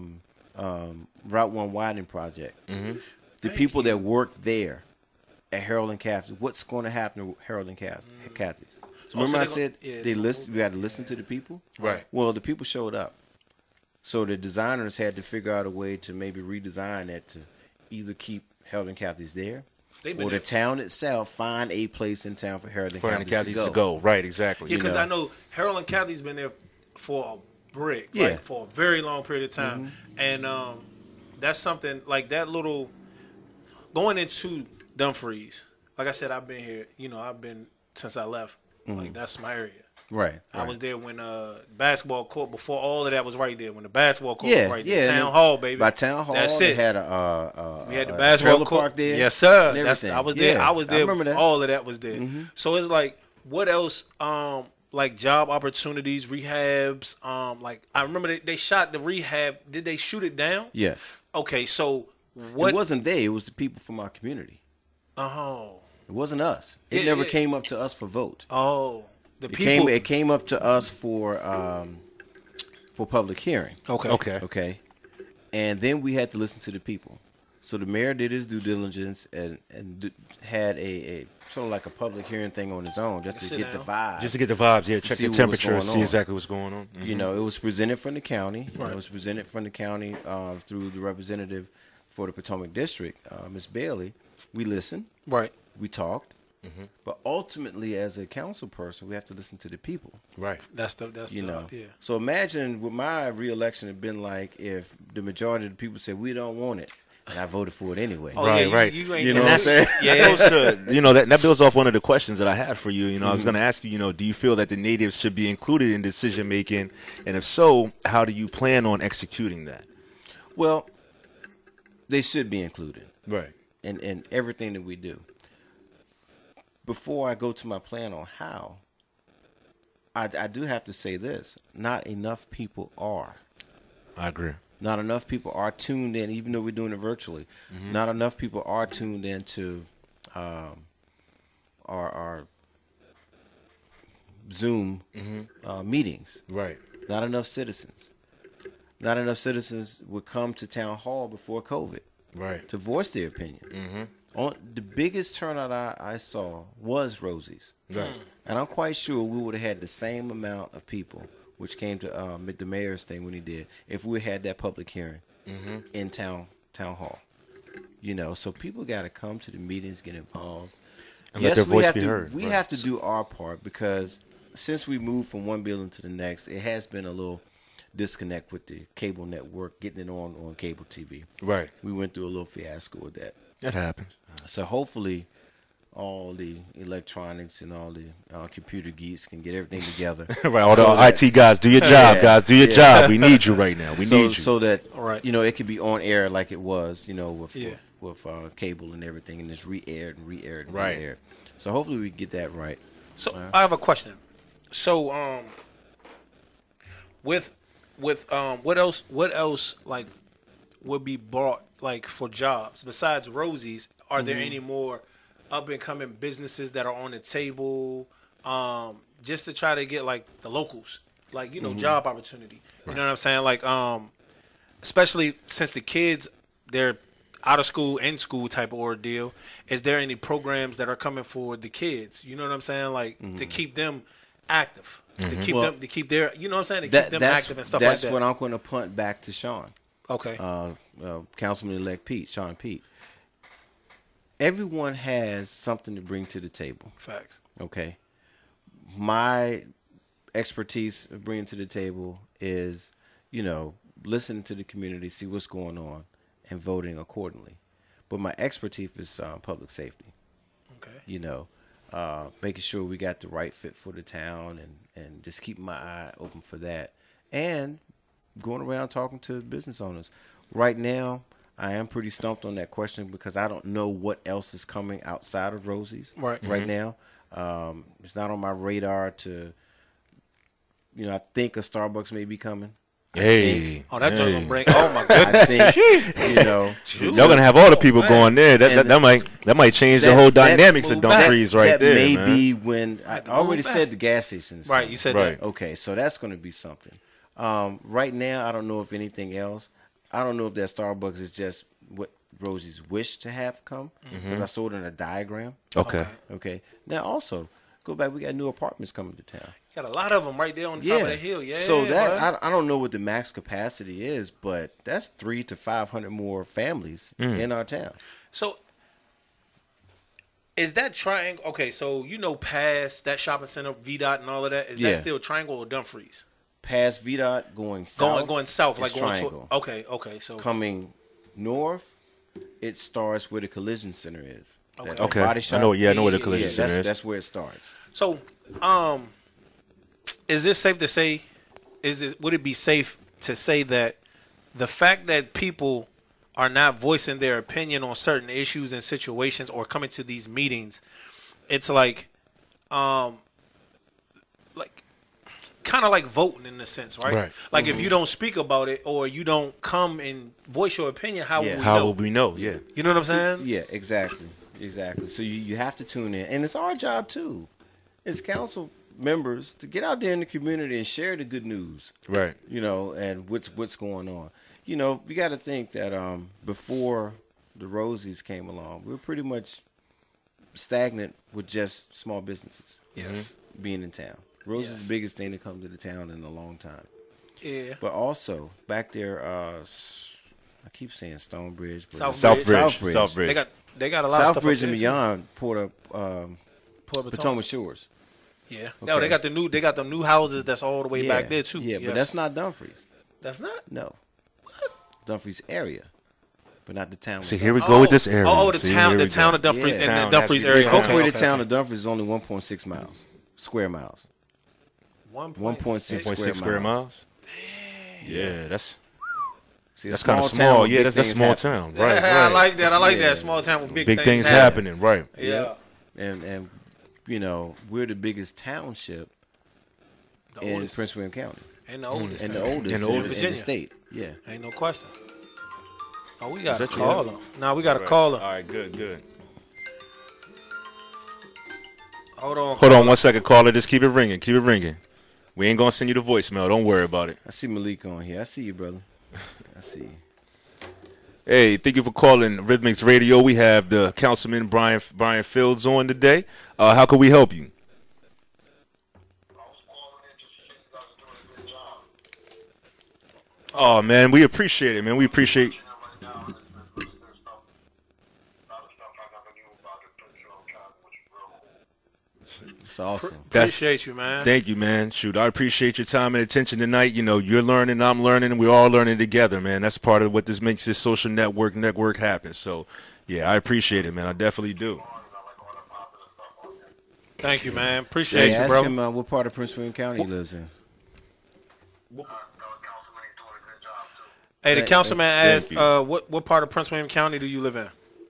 Route 1 widening project, the people that work there at Harold and Kathy's, what's going to happen to Harold and Kathy's? So remember I they said yeah, they listen. We got to listen to the people. Right. Well, the people showed up, so the designers had to figure out a way to maybe redesign that to either keep Harold and Kathy's there, They've been or the there. town itself find a place in town for Harold and For Kathy's, Kathy's to to go. go. Right, exactly. Yeah, because know. I know Harold and Kathy's been there for a brick, Yeah. like for a very long period of time, and that's something like that little going into Dumfries. Like I said, I've been here. You know, I've been since I left. Like that's my area. Right. I was there when basketball court before all of that was right there. When the basketball court Yeah, was right yeah. there, Town Hall, baby. By Town Hall, That's they it. had We had the a basketball trailer court park there. Yes, sir. and That's, everything. I was there. Yeah, I was there. remember that. All of that was there. So it's like, what else? Like job opportunities, rehabs. Like I remember they shot the rehab. Did they shoot it down? Yes. Okay, so what? It wasn't they. It was the people from our community. Oh, It wasn't us. It Yeah, never yeah. came up to us for vote. oh, the It people. came up to us for public hearing. Okay. Okay. Okay. And then we had to listen to the people. So the mayor did his due diligence and had a sort of like a public hearing thing on his own just to Sit get the down. vibe. Just to get the vibes, yeah. Check see the what was temperature, going see on. exactly what's going on. You know, it was presented from the county. Right. It was presented from the county through the representative for the Potomac District, Ms. Bailey. We listened. Right. We talked. But ultimately, as a council person, we have to listen to the people. Right. That's You know. yeah. So imagine what my reelection had been like if the majority of the people said we don't want it, and I voted for it anyway. Oh, Right, yeah, you- right. You, ain't You know and what I'm that's- saying? Yeah. That goes to, that builds off one of the questions that I had for you. I was going to ask you, do you feel that the natives should be included in decision making? And if so, how do you plan on executing that? Well, they should be included Right. in everything that we do. Before I go to my plan on how, I do have to say this: not enough people are. I agree. Not enough people are tuned in, even though we're doing it virtually. Not enough people are tuned into our Zoom meetings. Right. Not enough citizens. Not enough citizens would come to town hall before COVID Right. to voice their opinion. The biggest turnout I saw was Rosie's. Right. And I'm quite sure we would have had the same amount of people, which came to the mayor's thing when he did, if we had that public hearing in town hall. So people got to come to the meetings, get involved. And let their voice have be to, heard. We Right. have to do our part because since we moved from one building to the next, it has been a little disconnect with the cable network, getting it on cable TV. Right. We went through a little fiasco with that. That happens. So hopefully all the electronics and all the computer geeks can get everything together. Right. All So the that- IT guys, do your job, Yeah. guys. Do your Yeah. job. We need you right now. We need you. So that Right. it could be on air like it was, with Yeah. with cable and everything, and it's re-aired and re-aired and Right. re-aired. So hopefully we get that right. So I have a question. So with what else like would be brought like for jobs besides Rosie's? Are there any more up and coming businesses that are on the table? Just to try to get like the locals, like job opportunity. You know what I'm saying? Like especially since the kids they're out of school, in school type of ordeal. Is there any programs that are coming for the kids? You know what I'm saying? Like to keep them active, to keep them, to keep their, you know what I'm saying? To keep them active and stuff like that. That's what I'm going to punt back to Sean. Okay. Councilman-elect Pete, Sean Pete. Everyone has something to bring to the table. Facts. Okay. My expertise of bringing to the table is, listening to the community, see what's going on, and voting accordingly. But my expertise is public safety. Okay. Making sure we got the right fit for the town and just keeping my eye open for that. And going around talking to business owners. Right now, I am pretty stumped on that question because I don't know what else is coming outside of Rosie's right now. It's not on my radar to, I think a Starbucks may be coming. Hey. Oh, that's gonna bring. Oh my goodness. I think, y'all gonna have all the people going there. That might change the whole dynamics of Dumfries right there. That may man. be when I already said the gas stations. Right, you said Right. that. Okay, so that's going to be something. Right now, I don't know if anything else. I don't know if that Starbucks is just what Rosie's wish to have come because I saw it in a diagram. Okay. Okay. Now also go back. We got new apartments coming to town. Got a lot of them right there on the top of the hill. Yeah. So that I don't know what the max capacity is, but that's 300 to 500 more families in our town. So is that Triangle? Okay, so past that shopping center, VDOT, and all of that. Is that still Triangle or Dumfries? Past VDOT going south. Going south, like going Triangle. Okay. So Coming north, it starts where the collision center is. That Okay. body shop. I know where the collision center is. That's where it starts. So, is this safe to say? Would it be safe to say that the fact that people are not voicing their opinion on certain issues and situations or coming to these meetings, it's like kind of like voting in a sense, right? Right. Like if you don't speak about it or you don't come and voice your opinion, how will we How know? will we know? Yeah. You know what I'm saying? Yeah, exactly. So you have to tune in, and it's our job too, as council members, to get out there in the community and share the good news. Right. And what's going on. We got to think that before the Rosies came along, we were pretty much stagnant with just small businesses. Yes. Being in town. Rosie's is the biggest thing to come to the town in a long time. Yeah. But also back there, I keep saying Stonebridge, but Southbridge. They got a lot of stuff. Southbridge and beyond Port Potomac Shores. Yeah. Okay. No, they got the new houses that's all the way back there too. Yeah, Yes. but that's not Dumfries. That's not. No. Dumfries area, but not the town. See, here we go with this area. Oh, the See, town here we of go. Dumfries Yeah. and the Dumfries The area. The town. incorporated town of Dumfries is only 1.6 miles, square miles. 1.6 square miles. Yeah, that's See, kind of small. Yeah, that's a small town. Right. I like that. I like Yeah. that small town with Big things happening. Right. Yeah. And we're the biggest township in oldest. Prince William County. And the oldest. And the oldest in the Virginia. state. Yeah. Ain't no question. Oh, we got a that you? caller. Now we got a caller. All right, good. Hold on. Hold on 1 second, caller. Just keep it ringing. We ain't gonna send you the voicemail. Don't worry about it. I see Malik on here. I see you, brother. I see you. Hey, thank you for calling Rhythmics Radio. We have the Councilman Brian Fields on today. How can we help you? Oh man, we appreciate it, man. We appreciate. It's awesome. Appreciate you, man. Thank you, man. Shoot, I appreciate your time and attention tonight. You're learning, I'm learning, and we're all learning together, man. That's part of what this makes this social network happen. So, yeah, I appreciate it, man. I definitely do. Thank you, man. Appreciate you, Ask bro. him what part of Prince William County he lives in. Hey, the councilman Thank asked, you. what part of Prince William County do you live in?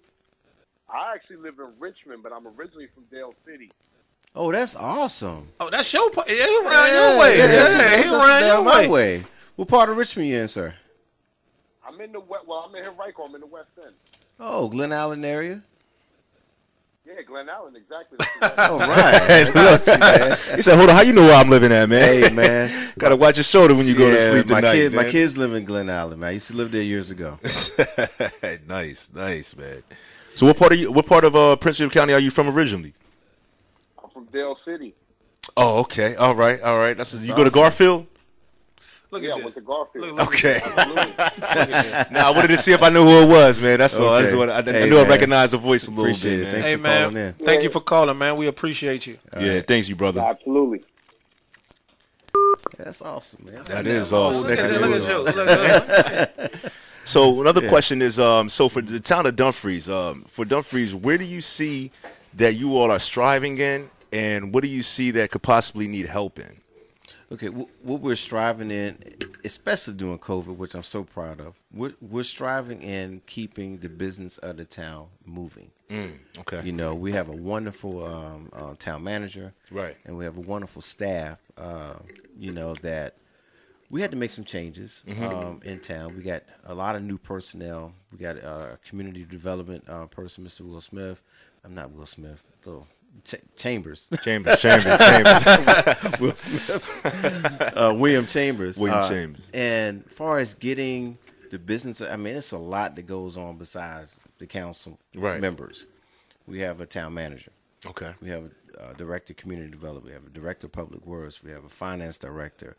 actually live in Richmond, but I'm originally from Dale City. Oh, that's awesome. Oh, that's your part. Yeah, he around your way. Yeah, he around your my way. way. What part of Richmond you in, sir? I'm in the west. Well, I'm in Henrico. I'm in the West End. Oh, Glen Allen area. Yeah, Glen Allen, exactly. All right. He said, "Hold on, how you know where I'm living at, man? Hey, man. Gotta watch your shoulder when you go to Yeah, sleep tonight." my kids live in Glen Allen, man. I used to live there years ago. Nice, man. So, what part of Prince William County are you from originally? I'm from Dale City. Oh, okay, all right. That's you go to Garfield. Look Yeah, at I this. went to Garfield. Look Okay. at Now I wanted to see if I knew who it was, man. That's all. Okay. I Hey, knew I man. recognized the voice a little Appreciate bit, it. man. Thanks Hey, for calling man. in. Thank you for calling, man. We appreciate you. Yeah, thanks you, brother. Absolutely. That's awesome, man. That is awesome. Look at That this. Look is at you. awesome. Look at this. So another question is, so for the town of Dumfries, where do you see that you all are striving in, and what do you see that could possibly need help in? Okay, what we're striving in, especially during COVID, which I'm so proud of, we're striving in keeping the business of the town moving. Okay. You know, we have a wonderful town manager, Right. and we have a wonderful staff. You know that we had to make some changes in town. We got a lot of new personnel. We got a community development person, Mr. Will Smith. I'm not Will Smith, though. Chambers. Chambers. Will Smith. William Chambers. Chambers. And as far as getting the business, I mean, it's a lot that goes on besides the council Right. members. We have a town manager. Okay. We have a director of community development. We have a director of public works. We have a finance director.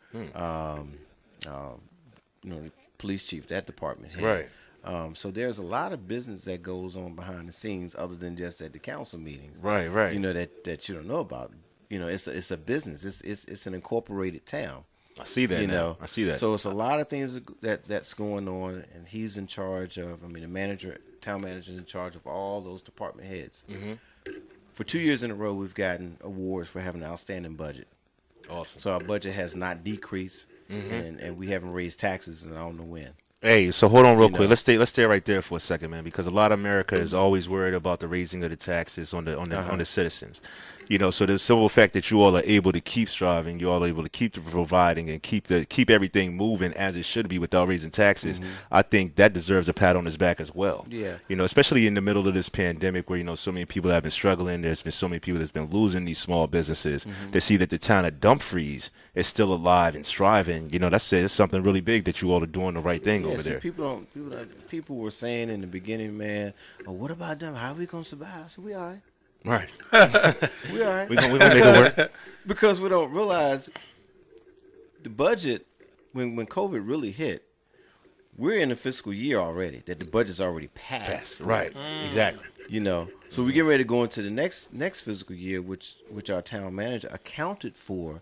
You know, the police chief, that department head. Right. So there's a lot of business that goes on behind the scenes other than just at the council meetings. Right. You know, that you don't know about. You know, it's a business. It's an incorporated town. I see that. You now. know, I see that. So it's a lot of things that's going on, and he's in charge of. I mean, town manager, is in charge of all those department heads. Mm-hmm. For 2 years in a row, we've gotten awards for having an outstanding budget. Awesome. So our budget has not decreased, and we haven't raised taxes, and I don't know when. Hey, so hold on real You quick. know. Let's stay right there for a second, man, because a lot of America is always worried about the raising of the taxes on the citizens. You know, so the simple fact that you all are able to keep striving, you all are able to keep providing and keep everything moving as it should be without raising taxes, I think that deserves a pat on his back as well. Yeah. You know, especially in the middle of this pandemic where, you know, so many people have been struggling. There's been so many people that's been losing these small businesses. To see that the town of Dumfries is still alive and striving, you know, that's something really big that you all are doing the right thing over see, there. People were saying in the beginning, man, oh, what about them? How are we gonna survive? I said, we all right. Right. We all right. We're gonna make it work. Because we don't realize the budget when COVID really hit. We're in a fiscal year already that the budget's already passed. Right. Exactly. You know, so we get ready to go into the next fiscal year, which our town manager accounted for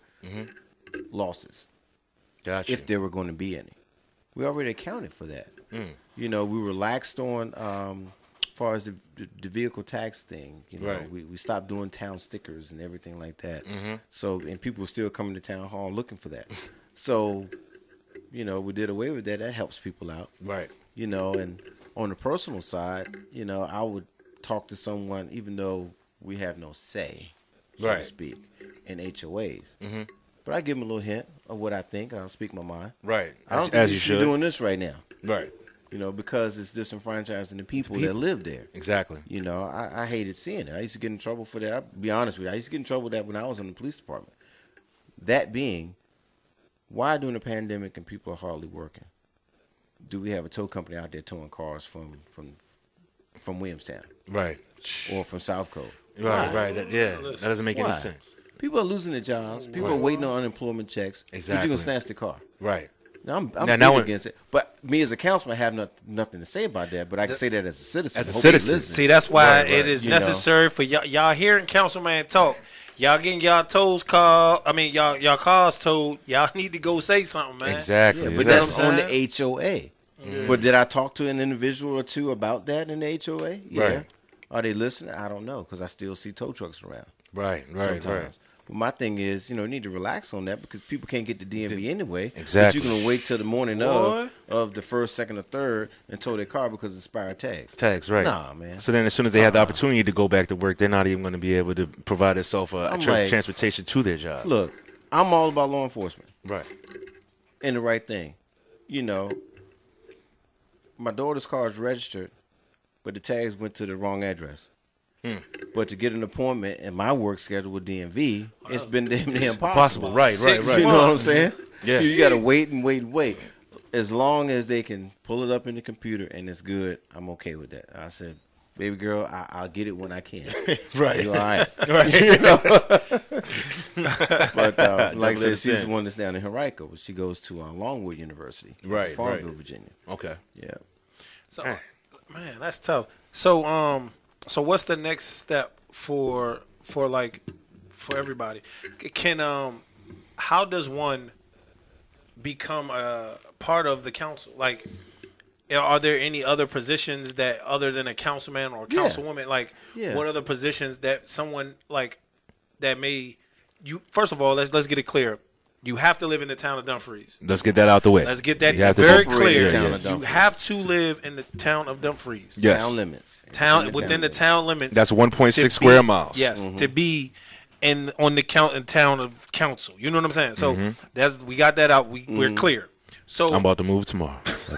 losses Gotcha. if there were going to be any. We already accounted for that. You know, we relaxed on as far as the vehicle tax thing. You know, Right. we stopped doing town stickers and everything like that. So, and people were still coming to town hall looking for that. So, you know, we did away with that. That helps people out. Right. You know, and on the personal side, you know, I would talk to someone, even though we have no say, so Right. to speak, in HOAs. But I give them a little hint of what I think. I'll speak my mind. Right. I don't As think you you should should. be doing this right now. Right. You know, because it's disenfranchising the people that live there. Exactly. You know, I hated seeing it. I used to get in trouble for that. I'll be honest with you. I used to get in trouble with that when I was in the police department. That being, why during the pandemic and people are hardly working, do we have a tow company out there towing cars from Williamstown Right. or from South Code? Right. Right. That doesn't make Why? any sense. People are losing their jobs. People are waiting on unemployment checks. But Exactly. you're going to snatch the car. Right. Now, I'm Now big when- against it. But me as a councilman, I have nothing to say about that. But I can say that as a citizen. As a Hope they citizen. listen. See, that's why Right. it is You know. necessary for y'all hearing Councilman talk. Y'all getting y'all toes called. I mean, y'all cars towed. Y'all need to go say something, man. Exactly. Yeah, but exactly. that's on the HOA. But did I talk to an individual or two about that in the HOA? Yeah. Right. Are they listening? I don't know because I still see tow trucks around Right. sometimes. Right. But my thing is, you know, you need to relax on that because people can't get the DMV anyway. Exactly. But you're going to wait till the morning Boy. of of the first, second, or third and tow their car because of expired tags. Tags, right? Nah, man. So then, as soon as they have the opportunity to go back to work, they're not even going to be able to provide themselves I'm like, transportation to their job. Look, I'm all about law enforcement Right. and the right thing. You know, my daughter's car is registered, but the tags went to the wrong address. But to get an appointment in my work schedule with DMV, it's been damn near impossible. Right. You know what I'm saying? Yeah. You got to wait and wait and wait. As long as they can pull it up in the computer and it's good, I'm okay with that. I said, baby girl, I'll get it when I can. Right. You all right? You know? But like I said, she's the understand. one that's down in Henrico. She goes to Longwood University, Right, Farmville, right. Virginia. Okay. Yeah. So, man, that's tough. So what's the next step for everybody? How does one become a part of the council? Like, are there any other positions that other than a councilman or councilwoman? Like, what other positions that someone like that may you? First of all, let's get it clear. You have to live in the town of Dumfries. Let's get that out the way. Let's get that You have to very incorporate clear. the town of You Dumfries. have to live in the town of Dumfries. Yes. Town limits. Within the town limits. That's 1.6 to square be- miles. Yes, to be on the town of council. You know what I'm saying? So we got that out. We're clear. So I'm about to move tomorrow.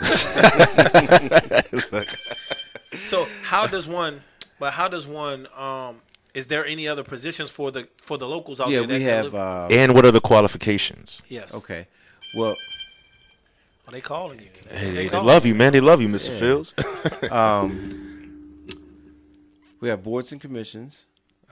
so how does one? But how does one? Is there any other positions for the locals out Yeah, there? we have. And what are the qualifications? Yes. Okay. Well, Are they calling you? Hey, they calling love you, man. They love you, Mr. Fields. we have boards and commissions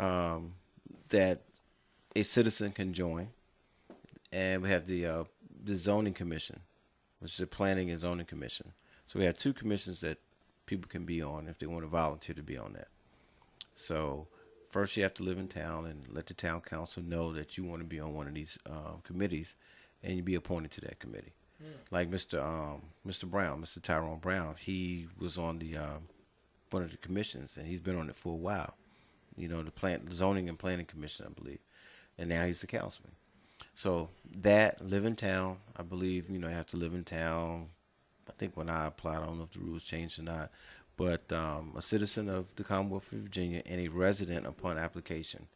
that a citizen can join, and we have the zoning commission, which is the planning and zoning commission. So we have two commissions that people can be on if they want to volunteer to be on that. So first, you have to live in town and let the town council know that you want to be on one of these committees, and you be appointed to that committee. Like Mr. Brown, Mr. Tyrone Brown, he was on the one of the commissions, and he's been on it for a while. You know, the zoning and planning commission, I believe, and now he's a councilman. So that live in town, I believe. You know, you have to live in town. I think when I applied, I don't know if the rules changed or not, but a citizen of the Commonwealth of Virginia and a resident upon application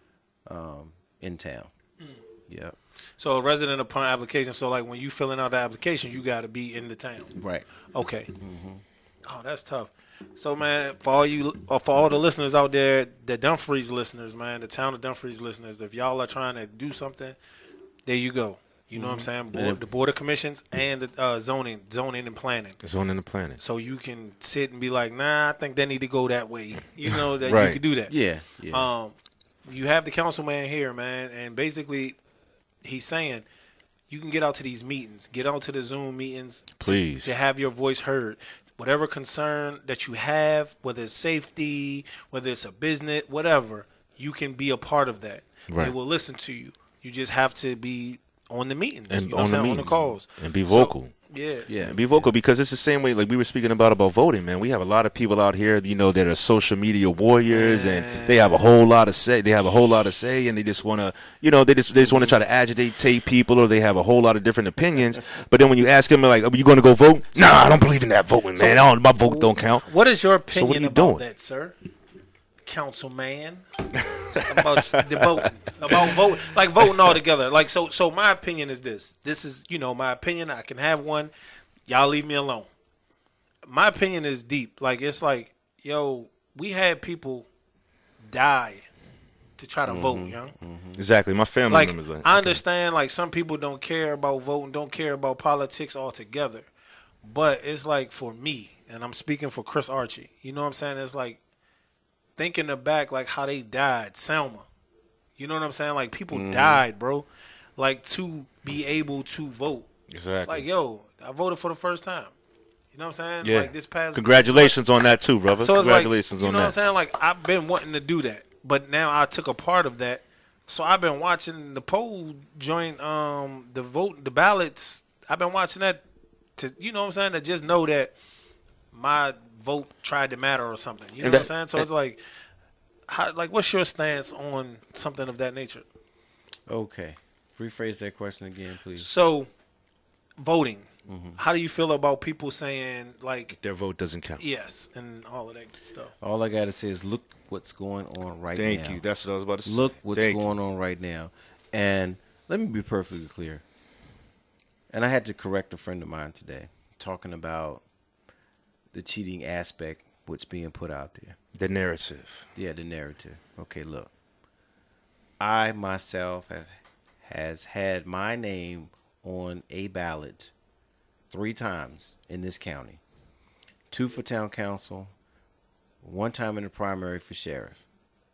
in town. Yep. So a resident upon application. So like when you filling out the application, you got to be in the town. Right. Okay. Oh, that's tough. So man, for all the listeners out there, the Dumfries listeners, man, the town of Dumfries listeners, if y'all are trying to do something, there you go. You know what I'm saying? The board of commissions and the zoning and planning. Zoning and planning. So you can sit and be like, nah, I think they need to go that way. You know that Right. you can do that. Yeah. Yeah. You have the councilman here, man, and basically he's saying you can get out to these meetings, get out to the Zoom meetings, Please. to have your voice heard. Whatever concern that you have, whether it's safety, whether it's a business, whatever, you can be a part of that. Right. They will listen to you. You just have to be on the meetings, And you know what I'm saying, on the calls. And be vocal. So, yeah. Yeah. And be vocal, because it's the same way like we were speaking about voting, man. We have a lot of people out here, you know, that are social media warriors, and they have a whole lot of say. They have a whole lot of say, and they just want to, you know, they just want to try to agitate people, or they have a whole lot of different opinions. But then when you ask them, like, are you going to go vote? Nah, I don't believe in that voting, man. My vote don't count. What is your So what opinion are you about doing? that, sir? Councilman? About the voting. About voting. Like voting all together. Like so my opinion is this. This is, you know, my opinion. I can have one. Y'all leave me alone. My opinion is deep. Like it's like, yo, we had people die to try to vote, young. Exactly. My family Like members. I understand like some people don't care about voting, don't care about politics altogether. But it's like for me, and I'm speaking for Chris Archie, you know what I'm saying? It's like thinking back like how they died, Selma. You know what I'm saying? Like people died, bro. Like to be able to vote. Exactly. It's like, yo, I voted for the first time. You know what I'm saying? Yeah. Like this past Congratulations on that too, brother. So it's Congratulations like, you on know that. what I'm saying? Like I've been wanting to do that, but now I took a part of that. So I've been watching the poll join, the ballots. I've been watching that to, you know what I'm saying? To just know that my vote tried to matter or something. You know what I'm saying? So it's like, what's your stance on something of that nature? Okay. Rephrase that question again, please. So, voting. How do you feel about people saying like Their vote doesn't count. yes and all of that good stuff? All I gotta say is look what's going on right now. Thank you. That's what I was about to say. Look what's Thank you. going on right now. And let me be perfectly clear. And I had to correct a friend of mine today, talking about the cheating aspect, what's being put out there. The narrative. Yeah, the narrative. Okay, look. I myself has had my name on a ballot 3 times in this county. 2 for town council, 1 time in the primary for sheriff.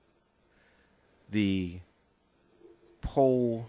The polling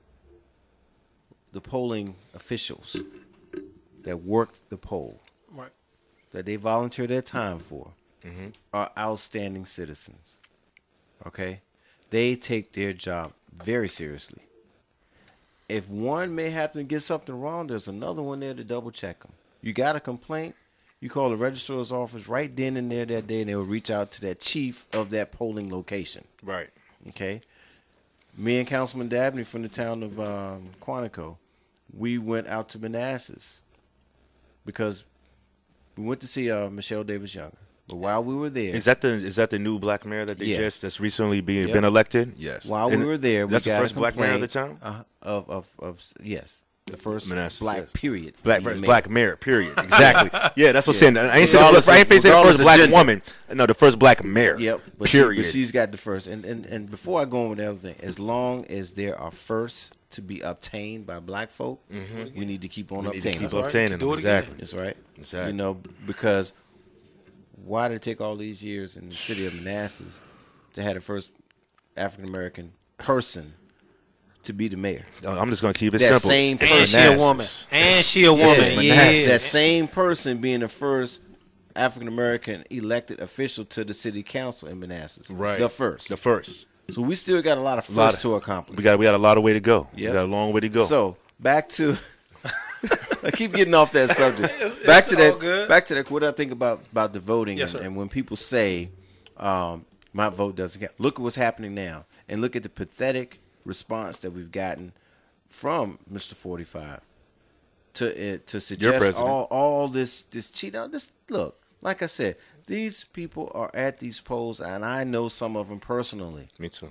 officials that worked the poll, Right. that they volunteer their time for, are outstanding citizens. Okay? They take their job very seriously. If one may happen to get something wrong, there's another one there to double check them. You got a complaint, you call the registrar's office right then and there that day, and they will reach out to that chief of that polling location. Right. Okay? Me and Councilman Dabney from the town of Quantico, we went out to Manassas because we went to see Michelle Davis Younger. But while we were there, Is that the new black mayor that they Yeah. that's recently been Yep. elected? Yes. while And we were there, that's we got the first a black mayor of the complaint, town. Yes, the first Manassas, black yes. period. Black being made. black mayor. Period. Exactly. Yeah, that's what I'm saying. I ain't saying Regardless I ain't of- saying the regardless first of black gender. woman. No, the first black mayor. Yep. But Period. she's got the first. And before I go on with the other thing, as long as there are firsts to be obtained by black folk, we need to keep on We need to obtaining. keep them. obtaining Do them. it again. Exactly. That's right. Exactly. You know, because why did it take all these years in the city of Manassas to have the first African American person to be the mayor? I'm just gonna keep it That simple. same It's And she a Manassas. woman. And she a woman. Yes, it's Yeah. Manassas. That same person being the first African American elected official to the city council in Manassas. Right. The first. The first. So we still got a lot of Lot firsts to accomplish. We got a lot of way to go. Yep. We got a long way to go. So back to I keep getting off that subject. Back to all that. good. Back to that. What I think about the voting, Yes, sir. and when people say my vote doesn't count. Look at what's happening now, and look at the pathetic response that we've gotten from Mr. 45 to suggest president. all this cheat out. This look, like I said, these people are at these polls, and I know some of them personally. Me too.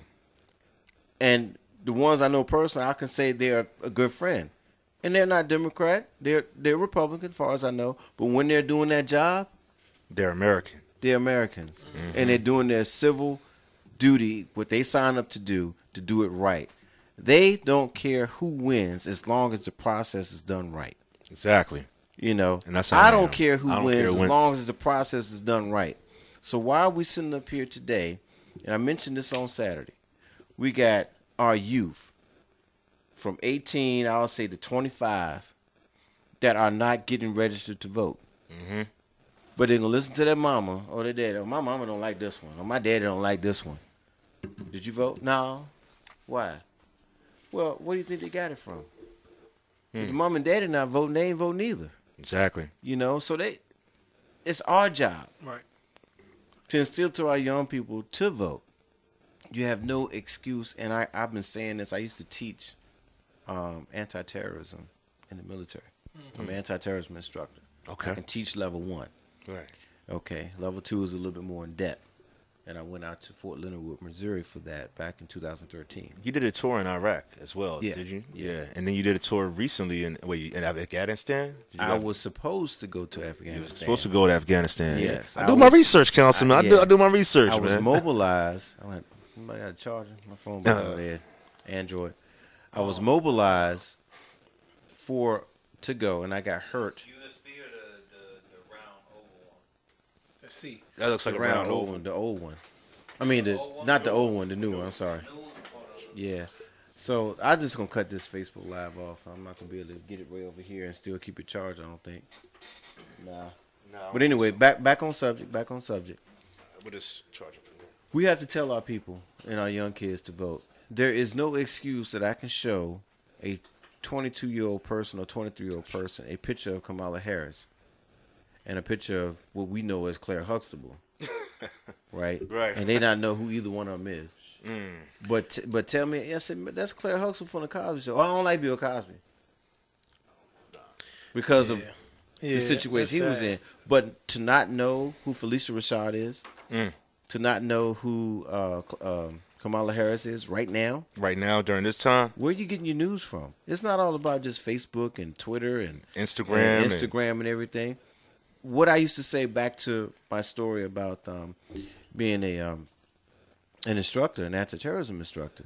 And the ones I know personally, I can say they're a good friend. And they're not Democrat. They're Republican, as far as I know. But when they're doing that job, They're American. they're Americans. And they're doing their civil duty, what they sign up to do it right. They don't care who wins as long as the process is done right. Exactly. You know, And that's how I I don't am. care who I don't wins care as when- long as the process is done right. So while we sitting up here today, and I mentioned this on Saturday, we got our youth from 18, I'll say to 25, that are not getting registered to vote. But they're going to listen to their mama or their daddy. Oh, my mama don't like this one. Or my daddy don't like this one. Did you vote? No. Why? Well, where do you think they got it from? If the mom and daddy not voting, they ain't voting either. Exactly. You know, so it's our job Right. to instill to our young people to vote. You have no excuse, and I've been saying this. I used to teach anti-terrorism in the military. I'm an anti-terrorism instructor. Okay. I can teach level 1. Right. Okay, level 2 is a little bit more in depth. And I went out to Fort Leonard Wood, Missouri for that back in 2013. You did a tour in Iraq as well, Yeah. did you? Yeah. And then you did a tour recently in Afghanistan? Did you I have- was supposed to go to you were Afghanistan. supposed to go to Afghanistan. Yes, I I do my was- research, Councilman. yeah. I do my research, I was man. mobilized. I went, anybody got a charger? My phone over there. Android. I was mobilized to go, and I got hurt. USB or the round oval one? Let's see. That looks like a round old oval. one, the old one. I mean, not the old one, the new one. I'm sorry. Yeah. So I'm just gonna cut this Facebook Live off. I'm not gonna be able to get it way over here and still keep it charged. I don't think. Nah. But anyway, back on subject. Back on subject. With this charger. We have to tell our people and our young kids to vote. There is no excuse that I can show a 22-year-old person or 23-year-old person a picture of Kamala Harris and a picture of what we know as Claire Huxtable, right? Right. And they not know who either one of them is. But tell me, yes, that's Claire Huxtable from the Cosby Show. Oh, I don't like Bill Cosby. because of Yeah, the situation he that's was sad. in. But to not know who Felicia Rashad is, to not know who Kamala Harris is right now, Right now, during this time, where are you getting your news from? It's not all about just Facebook and Twitter and Instagram, Instagram and everything. What I used to say back to my story about being an instructor, an anti-terrorism instructor,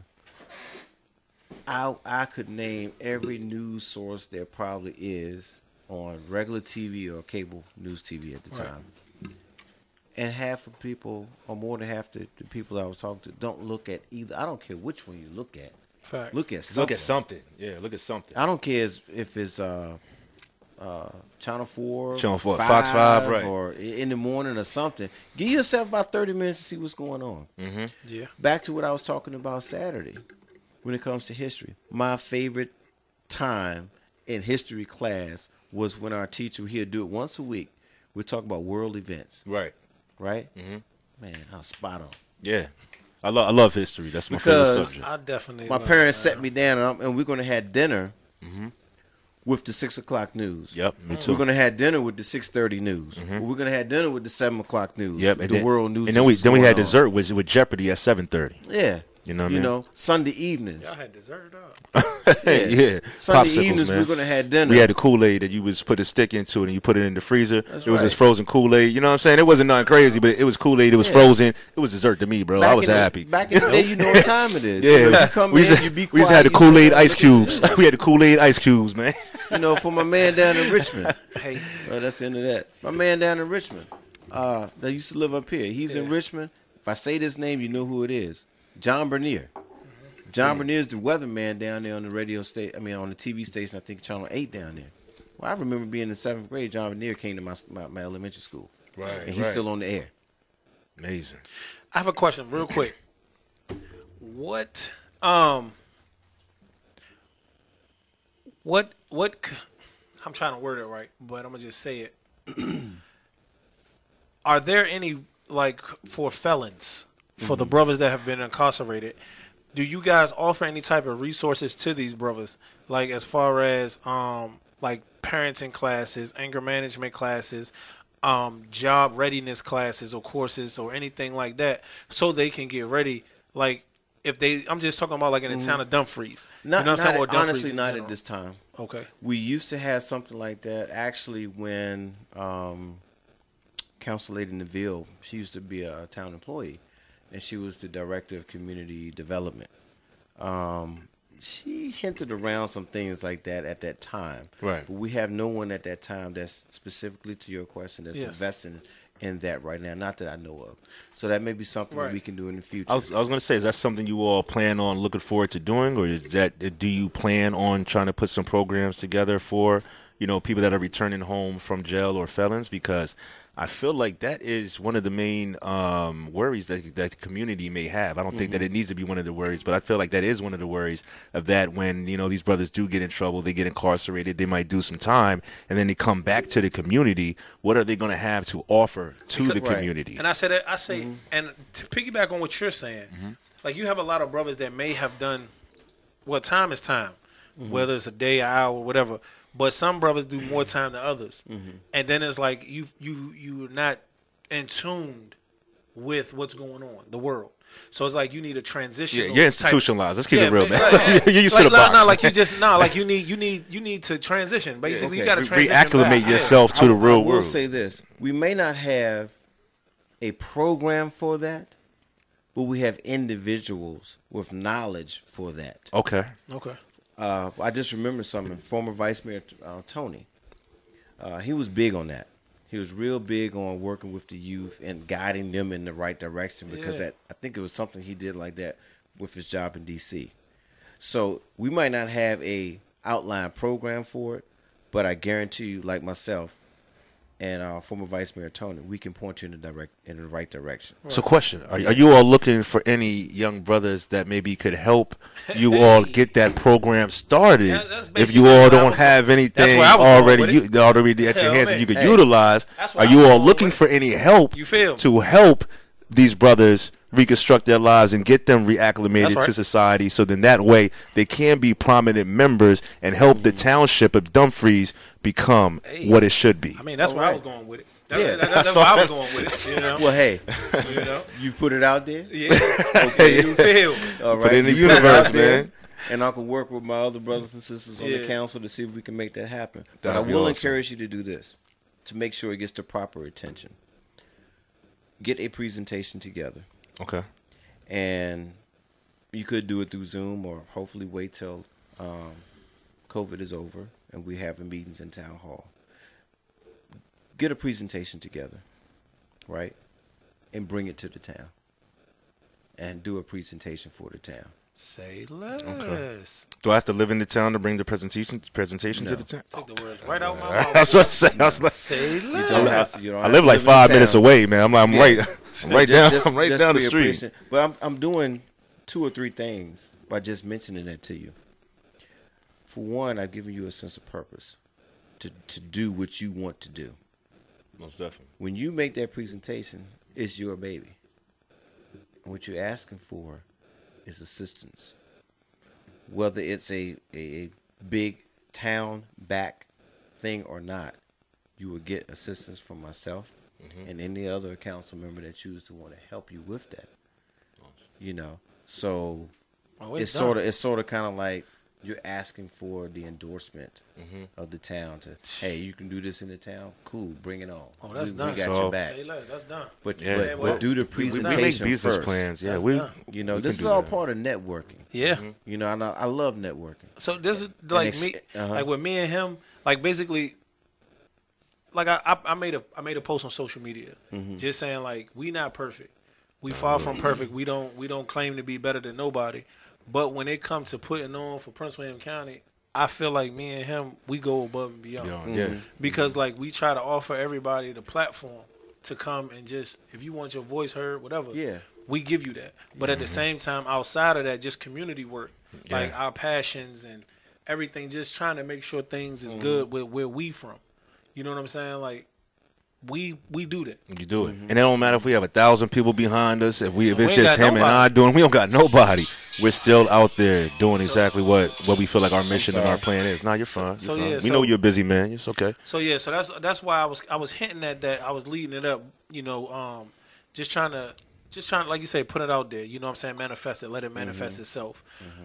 I could name every news source there probably is on regular TV or cable news TV at the time. And half of people, or more than half the people I was talking to, don't look at either. I don't care which one you look at. Facts. Look at something. look at something. Yeah, look at something. I don't care if it's Channel 4, Channel 4, Fox 5, right. or in the morning or something. Give yourself about 30 minutes to see what's going on. Yeah. Back to what I was talking about Saturday when it comes to history. My favorite time in history class was when our teacher, he'd do it once a week. We'd talk about world events, Right. right? Man, I was spot on. Yeah. I love history. That's my Because favorite subject. I definitely. My love parents that. sat me down, and we're going to have dinner with the 6 o'clock news. Yep, me too. We're going to have dinner with the 6:30 news. We're going to have dinner with the 7 o'clock news. Yep, the world news. And then we is what's had going on. dessert with Jeopardy at 7:30. Yeah. You know what I mean? Sunday evenings. Y'all had dessert up. Yeah. Sunday Popsicles, evenings, man. we're going to have dinner. We had the Kool-Aid that you was put a stick into it and you put it in the freezer. It was right. just frozen Kool-Aid. You know what I'm saying? It wasn't nothing crazy, but it was Kool-Aid. It was frozen. It was dessert to me, bro. I was happy. Back in the day, you know what time it is. Yeah, you come we used in, to, you be quiet. we used to have the you sit Kool-Aid there ice looking- cubes. We had the Kool-Aid ice cubes, man. For my man down in Richmond. Hey, Well, that's the end of that. My man down in Richmond, that used to live up here. He's in Richmond. If I say this name, you know who it is. John Bernier. John Bernier's the weatherman down there on the radio station. I mean, on the TV station. I think Channel 8 down there. Well, I remember being in 7th grade. John Bernier came to my elementary school, Right, and he's still on the air. Amazing. I have a question, real quick. What I'm trying to word it right, but I'm gonna just say it. Are there any, like, for felons, for the brothers that have been incarcerated, do you guys offer any type of resources to these brothers, like as far as like parenting classes, anger management classes, job readiness classes or courses or anything like that, so they can get ready? Like, if they, I'm just talking about like in the town of Dumfries. Not, you know what I'm saying? Or Dumfries honestly, in not general. at this time. Okay. We used to have something like that. Actually, when Council Lady Neville, she used to be a town employee, and she was the director of community development. She hinted around some things like that at that time. Right. But we have no one at that time that's specifically to your question that's Yes. investing in that right now. Not that I know of. So that may be something Right. we can do in the future. I was going to say, is that something you all plan on looking forward to doing, or is that, do you plan on trying to put some programs together for, people that are returning home from jail or felons? Because I feel like that is one of the main worries that the community may have. I don't think that it needs to be one of the worries, but I feel like that is one of the worries of that when, these brothers do get in trouble, they get incarcerated, they might do some time, and then they come back to the community. What are they going to have to offer to the Right. community? And I say, and to piggyback on what you're saying, like, you have a lot of brothers that may have done, well, time is time, whether it's a day, an hour, whatever. But some brothers do more time than others, and then it's like you're not in tune with what's going on, the world. So it's like you need a transition. Yeah, you're institutionalized. Let's keep it real, man. Like, You're used to the box. No, like you just like you need to transition. Basically, you got to transition. Reacclimate back. yourself to the real I will world. say this: we may not have a program for that, but we have individuals with knowledge for that. Okay. Okay. I just remember something. Former Vice Mayor Tony, he was big on that. He was real big on working with the youth and guiding them in the right direction because Yeah. I think it was something he did like that with his job in D.C. So we might not have a outline program for it, but I guarantee you, like myself and former Vice Mayor Tony, we can point you in the right direction. So, question: Are you all looking for any young brothers that maybe could help you all get that program started? Yeah, that's If you basically all where I don't was- have that's anything where I was going already with it. already at your Hell, hands that man. you could Hey, utilize, that's are where you I was all going looking with for any help You feel me? to help these brothers reconstruct their lives and get them reacclimated That's right. to society, so then that way they can be prominent members and help the township of Dumfries become what it should be. I mean, that's where I was going with it. That's Yeah. where I was going with it. You know. Well, hey, You know. you put it out there. Yeah. Okay. You feel? All right. Put it in the You put universe, out there, man. And I can work with my other brothers and sisters on the Yeah. council to see if we can make that happen. But I That'd be will awesome. encourage you to do this to make sure it gets the proper attention. Get a presentation together, Okay. and you could do it through Zoom or hopefully wait till COVID is over and we're having meetings in town hall. Get a presentation together, right? And bring it to the town. And do a presentation for the town. Say less. Do I have to live in the town to bring the presentation to the town? Take the words right out my mouth. That's what I said. I was like, Say You less. don't have to. You don't I have live to like in 5 town. minutes away, man. I'm Yeah. right down. Just- I'm right just down the be street. patient. But I'm doing 2 or 3 things by just mentioning that to you. For one, I've given you a sense of purpose to do what you want to do. Most definitely. When you make that presentation, it's your baby. And what you're asking for is assistance. Whether it's a big town back thing or not, you will get assistance from myself and any other council member that choose to want to help you with that. You know, so Oh, it's done. sort of kind of like you're asking for the endorsement of the town to, hey, you can do this in the town. Cool, bring it on. Oh, that's we done. got So- your back. Say less. That's done. But, Yeah, but, well, do the We presentation make business first. plans. Yeah, That's we. done. You know, we this can is do all that. part of networking. Yeah. You know, and I love networking. So this is like ex- me, uh-huh. like with me and him, like basically, like I made a post on social media, just saying like we not perfect, we far from perfect. We don't claim to be better than nobody, but when it comes to putting on for Prince William County, I feel like me and him we go above and beyond Yeah. because like we try to offer everybody the platform to come and just if you want your voice heard, whatever, Yeah. we give you that. But at the same time, outside of that, just community work, like our passions and everything, just trying to make sure things is good with where we from. You know what I'm saying? Like we do that. You do it, and it don't matter if we have 1,000 people behind us. If it's ain't just got him and nobody. I doing, we don't got nobody. We're still out there doing exactly what we feel like our mission and sorry. our plan is. Nah, you're fine. so You're fine. yeah, we so- know you're a busy man. It's okay. So yeah, so that's why I was hinting at that. I was leading it up. You know, just trying to like you say, put it out there. You know what I'm saying? Manifest it. Let it manifest itself.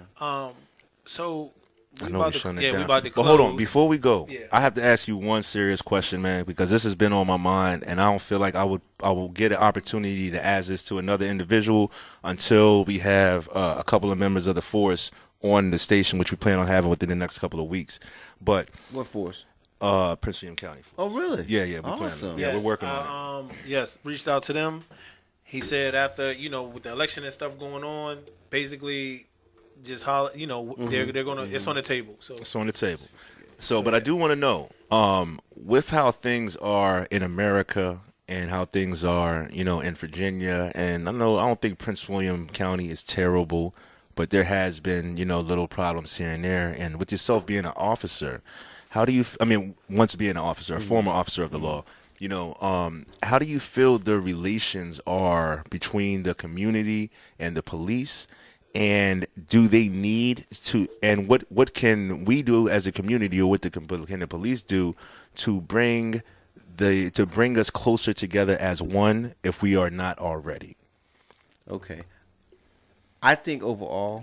So I we know about we're to shutting it yeah, we down. about to But hold on, close. before we go, Yeah. I have to ask you one serious question, man, because this has been on my mind, and I don't feel like I will get an opportunity to ask this to another individual until we have a couple of members of the force on the station, which we plan on having within the next couple of weeks. But What force? Prince William County. Oh, really? Yeah, we plan. Awesome. Yeah, we're working on it. Yes, reached out to them. He said after with the election and stuff going on, basically just holler. They're gonna. It's on the table. So It's on the table. So, but I do want to know, with how things are in America and how things are, in Virginia, and I don't think Prince William County is terrible, but there has been, little problems here and there. And with yourself being an officer, how do you? Once being an officer, a former officer of the law. How do you feel the relations are between the community and the police? And do they need to? And what can we do as a community, or what can the police do to bring us closer together as one, if we are not already? Okay. I think overall,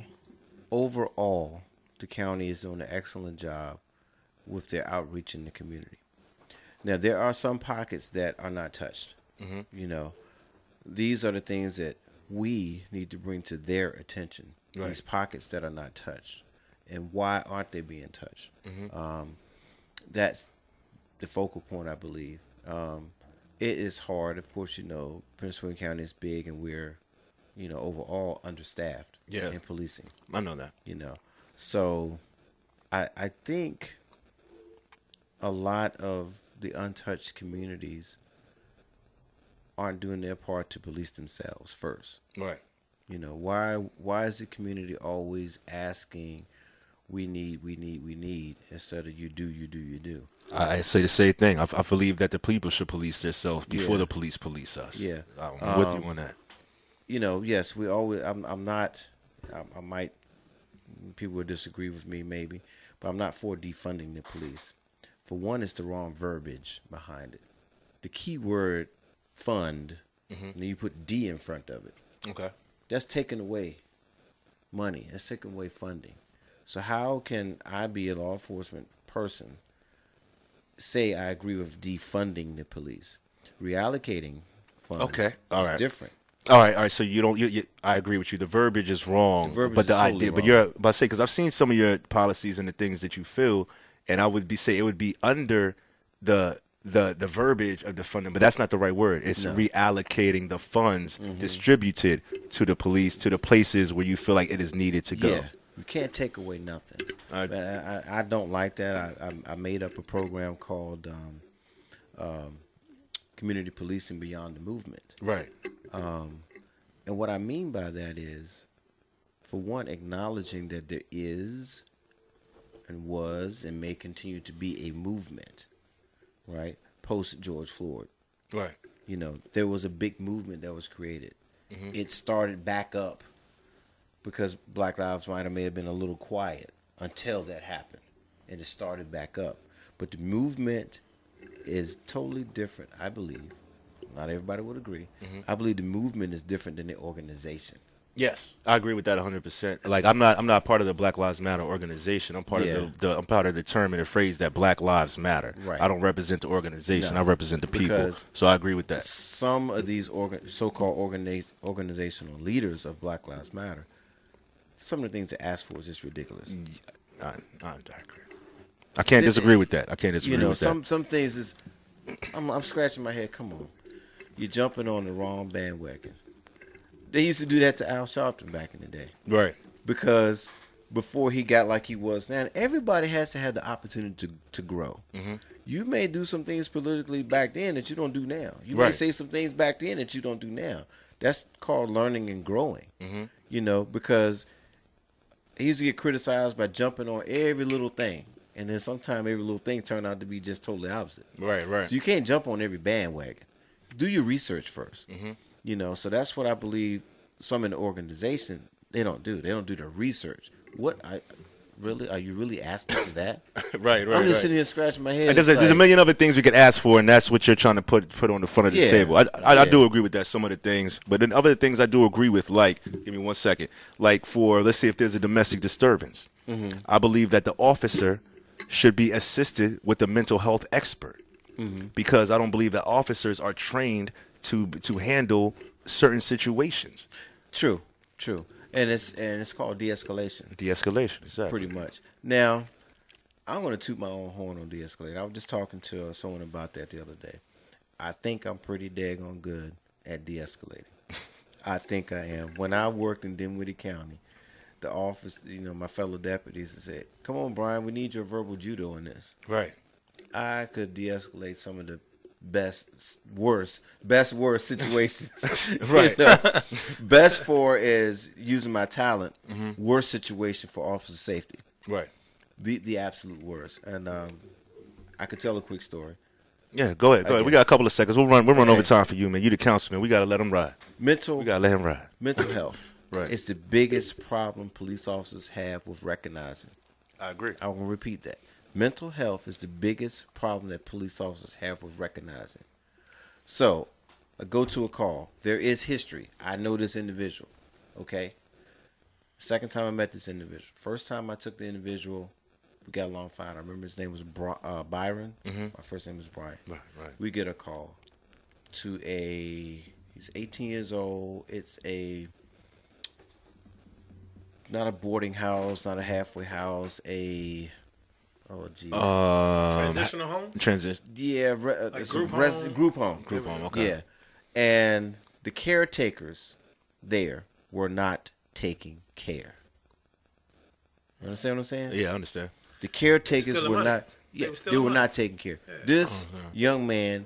the county is doing an excellent job with their outreach in the community. Now, there are some pockets that are not touched. These are the things that we need to bring to their attention. Right. These pockets that are not touched, and why aren't they being touched? That's the focal point, I believe. It is hard, of course. Prince William County is big, and we're, overall understaffed in policing. I know that. So I think a lot of the untouched communities aren't doing their part to police themselves first. Right. Why is the community always asking, we need, instead of you do? I say the same thing. I believe that the people should police themselves before Yeah. the police police us. Yeah. I'm with you on that. yes, we always. I'm not. I might. People would disagree with me, maybe, but I'm not for defunding the police. For one, it's the wrong verbiage behind it. The key word, fund, and then you put D in front of it. Okay. That's taking away money. That's taking away funding. So how can I be a law enforcement person say I agree with defunding the police? Reallocating funds Okay. All is right. different. All right. So you don't. I agree with you. The verbiage is wrong, The verbiage but is the totally idea. But wrong. you're about to say because I've seen some of your policies and the things that you feel, and I would say it would be under the verbiage of the funding, but that's not the right word. It's reallocating the funds distributed to the police to the places where you feel like it is needed to go. Yeah, you can't take away nothing. But I don't like that. I made up a program called Community Policing Beyond the Movement. Right. And what I mean by that is, for one, acknowledging that there is and was and may continue to be a movement, right? Post George Floyd. Right. There was a big movement that was created. It started back up because Black Lives Matter may have been a little quiet until that happened. And it started back up. But the movement is totally different, I believe. Not everybody would agree. I believe the movement is different than the organization. Yes, I agree with that 100%. Like I'm not part of the Black Lives Matter organization. I'm part of I'm part of the term and the phrase that Black Lives Matter. Right. I don't represent the organization. No, I represent the people. because So I agree with that. Some of these so-called organizational leaders of Black Lives Matter, some of the things they ask for is just ridiculous. I agree. I can't disagree with that. I can't disagree with some things is, I'm scratching my head. Come on, you're jumping on the wrong bandwagon. They used to do that to Al Sharpton back in the day. that. Right. Because before he got like he was now, everybody has to have the opportunity to grow. You may do some things politically back then that you don't do now. You may Right. say some things back then that you don't do now. That's called learning and growing. Because he used to get criticized by jumping on every little thing. And then sometimes every little thing turned out to be just totally opposite. Right. So you can't jump on every bandwagon. Do your research first. So that's what I believe some in the organization, they don't do. They don't do the research. Are you really asking for that? right. I'm just sitting here scratching my head. And there's a million other things we could ask for, and that's what you're trying to put on the front of the Yeah. table. I do agree with that, some of the things. But then other things I do agree with, like, give me 1 second, like let's say if there's a domestic disturbance, I believe that the officer should be assisted with a mental health expert because I don't believe that officers are trained to handle certain situations. True. And it's called de-escalation. De-escalation, exactly. Pretty much. Now, I'm going to toot my own horn on de-escalating. I was just talking to someone about that the other day. I think I'm pretty daggone good at de-escalating. I think I am. When I worked in Dinwiddie County, the office, my fellow deputies said, "Come on, Brian, we need your verbal judo in this." Right. I could de-escalate some of the best worst situations. Right. Best for is using my talent. Worst situation for officer safety. Right. The absolute worst. And I could tell a quick story. Yeah, go ahead. We got a couple of seconds. We'll run over time for you, man. You the councilman. We got to let him ride. We got to let him ride. Mental health. Right. It's the biggest problem police officers have with recognizing. I agree. I will repeat that. Mental health is the biggest problem that police officers have with recognizing. So, I go to a call. There is history. I know this individual. Okay? Second time I met this individual. First time I took the individual, we got along fine. I remember his name was Byron. My first name was Brian. Right. We get a call to he's 18 years old. It's not a boarding house, not a halfway house, Transitional home? Transition. Yeah, it's group a home? group home. Group home, okay. Yeah, and the caretakers there were not taking care. You understand what I'm saying? Yeah, I understand. The caretakers Still the were money. not. They Yeah, were still they the were money. not taking care. This young man,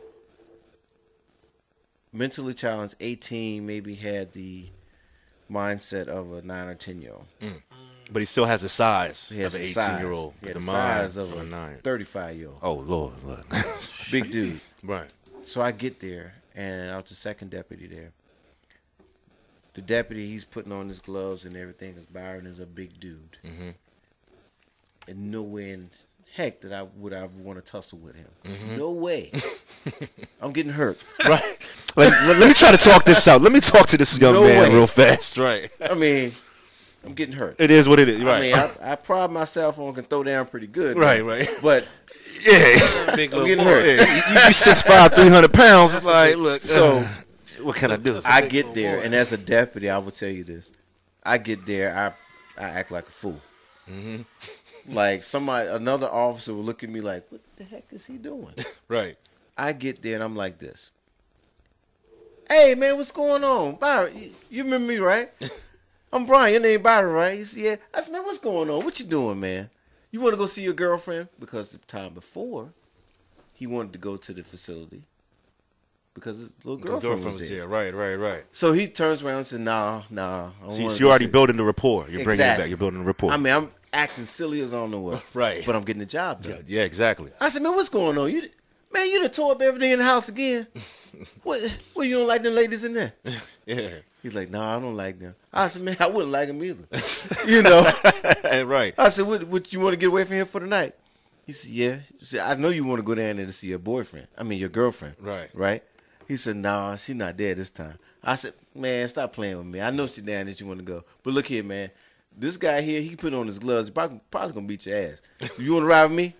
mentally challenged, 18, maybe had the mindset of a 9 or 10-year-old. But he still has the size He has of an the size. 18-year-old. He had The the mind size of a 9. 35-year-old. Oh, Lord. Look. Big dude. Right. So I get there, and I was the second deputy there. The deputy, he's putting on his gloves and everything, because Byron is a big dude. Mm-hmm. And no way in heck that I would ever want to tussle with him. Mm-hmm. No way. I'm getting hurt. Right. Let me try to talk this out. Let me talk to this young No man way. real fast. Right. I mean, I'm getting hurt. It is what it is. Right. I mean, I pride myself on can throw down pretty good. Right, man. right. But Yeah. Big I'm little getting boy. hurt. You 6'5", 300 pounds. It's like, look. So what can I do? I get there, and as a deputy, I will tell you this: I get there, I act like a fool. Like another officer will look at me like, "What the heck is he doing?" Right. I get there, and I'm like this: "Hey, man, what's going on, Byron? You remember me, right? I'm Brian. Your name Byron, right?" He said, "Yeah." I said, "Man, what's going on? What you doing, man? You want to go see your girlfriend?" Because the time before, he wanted to go to the facility because his little girlfriend was there. Right. So he turns around and says, Nah. I don't See, wanna so go you're already see-" building the rapport. You're bringing it Exactly. back. You're building the rapport. I mean, I'm acting silly as I don't know what. Right. But I'm getting the job done. yeah, exactly. I said, "Man, what's going on? You done tore up everything in the house again. What, you don't like them ladies in there?" Yeah. He's like, "Nah, I don't like them." I said, "Man, I wouldn't like them either." You know? Right. I said, what you want to get away from here for the night?" He said, "Yeah." He said, "I know you want to go down there to see your your girlfriend." Right. Right? He said, "Nah, she not there this time." I said, "Man, stop playing with me. I know she down there, you want to go. But look here, man. This guy here, he put on his gloves. He probably going to beat your ass. You want to ride with me?"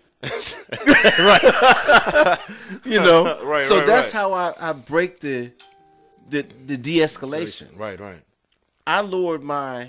You know? Right, So right, that's right. how I break the de-escalation. Right. I lowered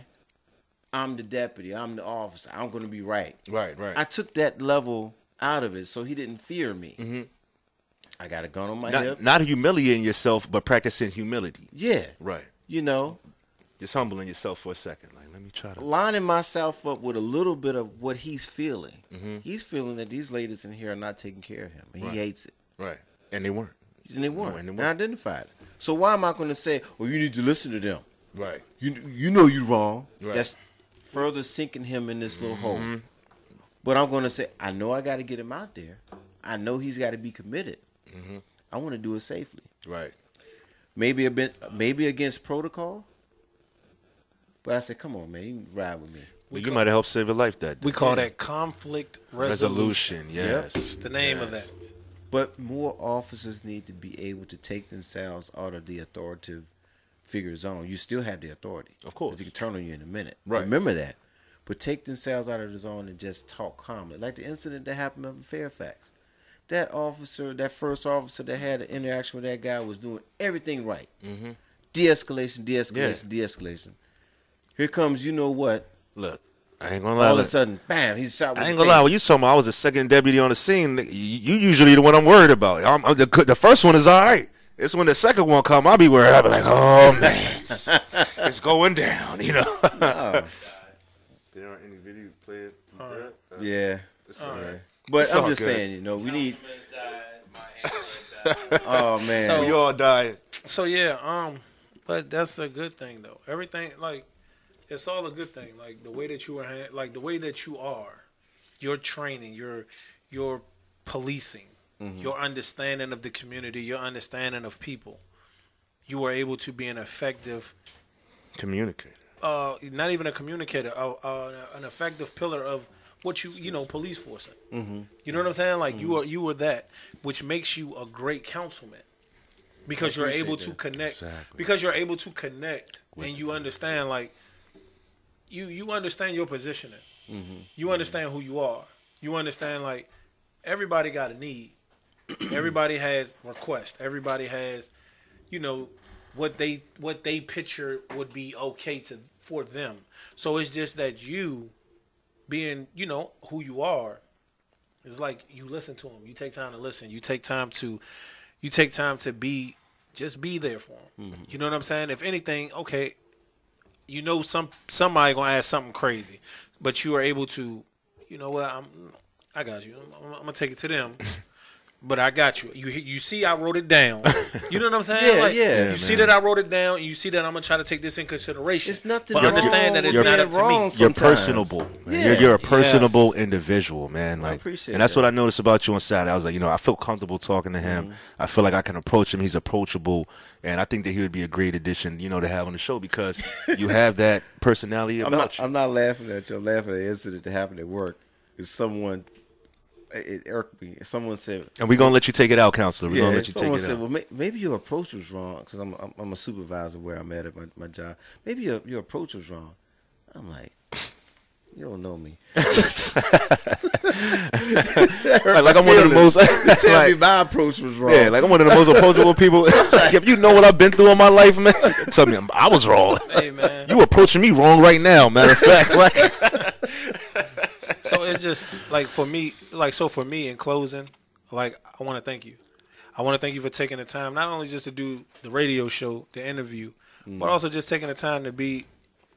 I'm the deputy, I'm the officer, I'm going to be right. Right. I took that level out of it so he didn't fear me. Mm-hmm. I got a gun on my Not, hip. not humiliating yourself, but practicing humility. Yeah. Right. You know, Just humbling yourself for a second. Like, let me try to. lining myself up with a little bit of what he's feeling. Mm-hmm. He's feeling that these ladies in here are not taking care of him. And Right. he hates it. Right. And they weren't. And they weren't. No, and they And weren't. I identified it. So why am I going to say, well, you need to listen to them? Right. You know you're wrong. Right. That's further sinking him in this little hole. Mm-hmm. But I'm going to say, I know I got to get him out there. I know he's got to be committed. Mm-hmm. I want to do it safely. Right. Maybe against protocol. But I said, come on, man, you can ride with me. Well, you might have helped save a life that day. We call that conflict resolution. Resolution. Yes. It's the name of Yes. that. But more officers need to be able to take themselves out of the authoritative figure zone. You still have the authority. Of course. 'Cause he can turn on you in a minute. Right. Remember that. But take themselves out of the zone and just talk calmly. Like the incident that happened up in Fairfax. That first officer that had an interaction with that guy was doing everything right. Mm-hmm. De-escalation. Here comes, you know what? Look, I ain't gonna lie. All of a Look, sudden, bam, he's shot with I ain't a gonna lie. taser. When you told me I was the second deputy on the scene, you usually the one I'm worried about. The first one is all right. It's when the second one come, I'll be worried. I'll be like, oh man, it's going down. You know. There aren't any videos played. Yeah. right. But It's I'm all just good. saying, we need. My ankle died. Oh man. So- We all died. So yeah, but that's a good thing though. Everything like it's all a good thing. Like the way that you are, like the way that you are, your training, your policing, your understanding of the community, your understanding of people. You are able to be an effective, Communicate. not even a communicator, an effective pillar of what police forcing. You know what I'm saying? Like you were that, which makes you a great councilman. Because you're able to connect. Exactly. Because you're able to connect, and you understand, like, you understand your positioning. You understand who you are. You understand, like, everybody got a need. Everybody has requests. Everybody has, what they picture would be okay for them. So it's just that you, being, who you are, it's like you listen to them. You take time to listen. You take time to be there for them. You know what I'm saying? If anything, okay, somebody gonna ask something crazy, but you are able to, I got you. I'm gonna take it to them, but I got you. You see, I wrote it down. You know what I'm saying? Yeah, yeah, You see that I wrote it down. You see that I'm gonna try to take this in consideration. It's nothing but understand that it's wrong not with up to being me. wrong You're sometimes. personable. Man. Yeah. You're a personable Yes. individual, man. Like, appreciate and that's that. what I noticed about you on Saturday. I was like, I feel comfortable talking to him. I feel like I can approach him. He's approachable, and I think that he would be a great addition, to have on the show because you have that personality about you. I'm not laughing at you. I'm laughing at the incident that happened at work. It's someone. It irked me. Someone said, And we're gonna let you take it out, counselor. We're yeah, gonna let you take someone it said, out. well, maybe your approach was wrong because I'm a supervisor where I'm at my job. Maybe your approach was wrong. I'm like, you don't know me. Like I'm one of the most. Tell me my approach was wrong. Yeah, like I'm one of the most approachable people. Like, if you know what I've been through in my life, man, tell me I was wrong. Hey man. You approaching me wrong right now. Matter of fact, like. So it's just like for me in closing, like I want to thank you. I want to thank you for taking the time, not only just to do the radio show, the interview, but also just taking the time to be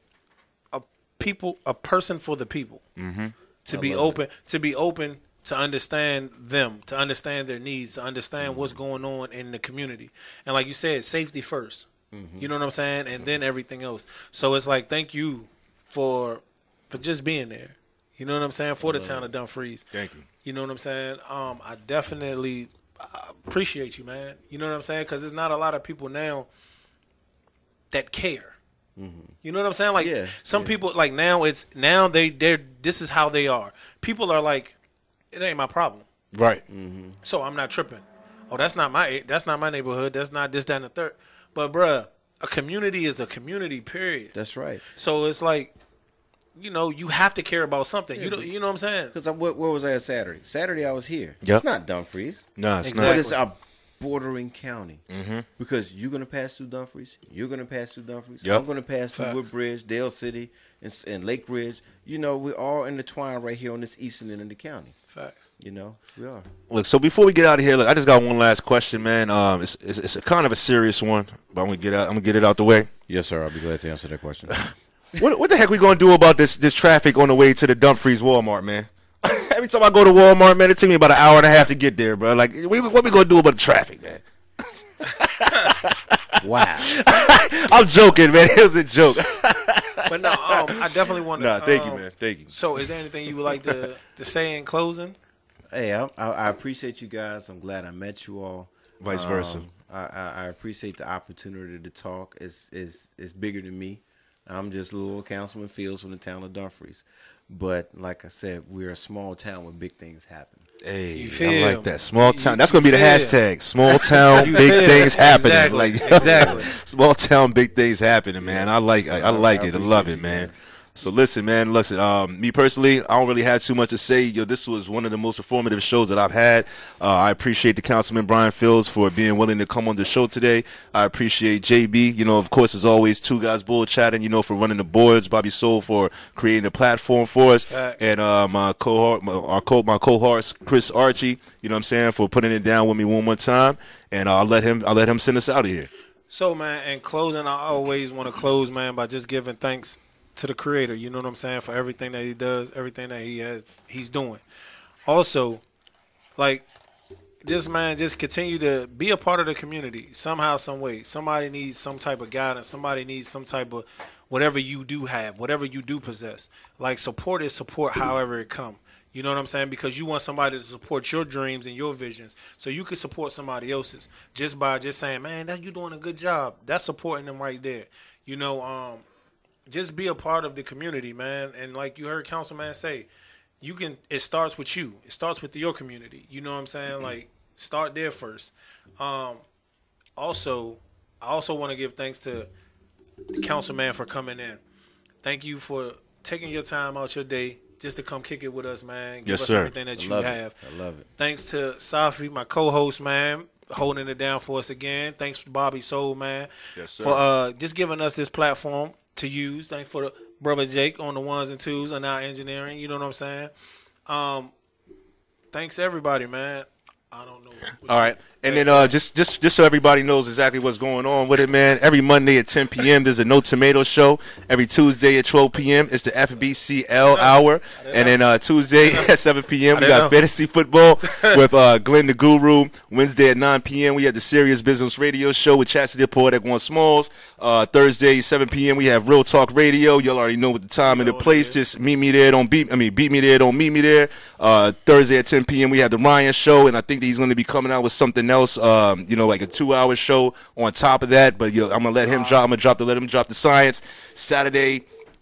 a person for the people. Mm-hmm. To be open to understand them, to understand their needs, to understand what's going on in the community. And like you said, safety first. Mm-hmm. You know what I'm saying? And then everything else. So it's like, thank you for just being there. You know what I'm saying? For the town of Dumfries. Thank you. You know what I'm saying? I definitely appreciate you, man. You know what I'm saying? Because there's not a lot of people now that care. Mm-hmm. You know what I'm saying? Like some people, like now they're this is how they are. People are like, it ain't my problem. Right. Mm-hmm. So I'm not tripping. Oh, that's not my neighborhood. That's not this, that, and the third. But bruh, a community is a community, period. That's right. So it's like, you have to care about something. You know what I'm saying? Because where was I Saturday? Saturday I was here. Yep. It's not Dumfries. No, it's Exactly. But it's a bordering county. Mm-hmm. Because you're going to pass through Dumfries. You're going to pass through Dumfries. Yep. I'm going to pass through Facts. Woodbridge, Dale City, and Lake Ridge. We're all intertwined right here on this eastern end of the county. Facts. We are. Look, so before we get out of here, look, I just got one last question, man. It's a kind of a serious one, but I'm gonna get it out the way. Yes, sir. I'll be glad to answer that question. What the heck we gonna do about this traffic on the way to the Dumfries Walmart, man? Every time I go to Walmart, man, it takes me about an hour and a half to get there, bro. Like, what we gonna do about the traffic, man? Wow. I'm joking, man. It was a joke. But no, I definitely want to. Nah, thank you, man. Thank you. So, is there anything you would like to say in closing? Hey, I appreciate you guys. I'm glad I met you all. Vice versa. I appreciate the opportunity to talk. It's bigger than me. I'm just a little Councilman Fields from the town of Dumfries. But like I said, we're a small town where big things happen. Hey, You I feel like me? that. Small town. You That's gonna be the feel. hashtag. Small town, You big feel. things happening. Exactly. Like Exactly. small town, big things happening, man. I like it. I like it. I love appreciate it, you, man. man. So listen, man. Listen, me personally, I don't really have too much to say. Yo, this was one of the most informative shows that I've had. I appreciate the Councilman Brian Fields for being willing to come on the show today. I appreciate JB. Of course, as always, Two Guys Bull Chatting. For running the boards. Bobby Soul for creating a platform for us, Fact. and my co-host Chris Archie. You know what I'm saying, for putting it down with me one more time. And I'll let him send us out of here. So, man, in closing, I always want to close, man, by just giving thanks to the Creator. You know what I'm saying? For everything that He does, everything that He's doing. Also, like, just continue to be a part of the community somehow, some way. Somebody needs some type of guidance. Somebody needs some type of whatever you do have, whatever you do possess. Like, support is support however it come. You know what I'm saying? Because you want somebody to support your dreams and your visions, so you can support somebody else's just by just saying, "Man, that you doing a good job." That's supporting them right there. Just be a part of the community, man. And like you heard Councilman say, it starts with you. It starts with your community. You know what I'm saying? Like, start there first. Also, I also want to give thanks to the councilman for coming in. Thank you for taking your time out your day just to come kick it with us, man. Give Yes, us sir. everything that you have. I love it. Thanks to Safi, my co-host, man, holding it down for us again. Thanks to Bobby Soul, man, Yes, sir. for just giving us this platform to use. Thanks for the brother Jake on the ones and twos and our engineering. You know what I'm saying? Thanks everybody, man. I don't know. All right. And then just so everybody knows exactly what's going on with it, man. Every Monday at 10 p.m. there's a No Tomato show. Every Tuesday at 12 p.m. it's the FBCL hour. And then Tuesday at 7 p.m. we got fantasy football with Glenn the Guru. Wednesday at 9 p.m. we have the Serious Business Radio show with Chastity the Poetic One Smalls. Thursday 7 p.m. we have Real Talk Radio. Y'all already know what the time and the place. Just meet me there. Beat me there. Don't meet me there. Thursday at 10 p.m. we have the Ryan show, and I think that he's going to be coming out with something else. Like a 2-hour show on top of that. But I'm gonna let him drop. I'm gonna let him drop the science. Sunday,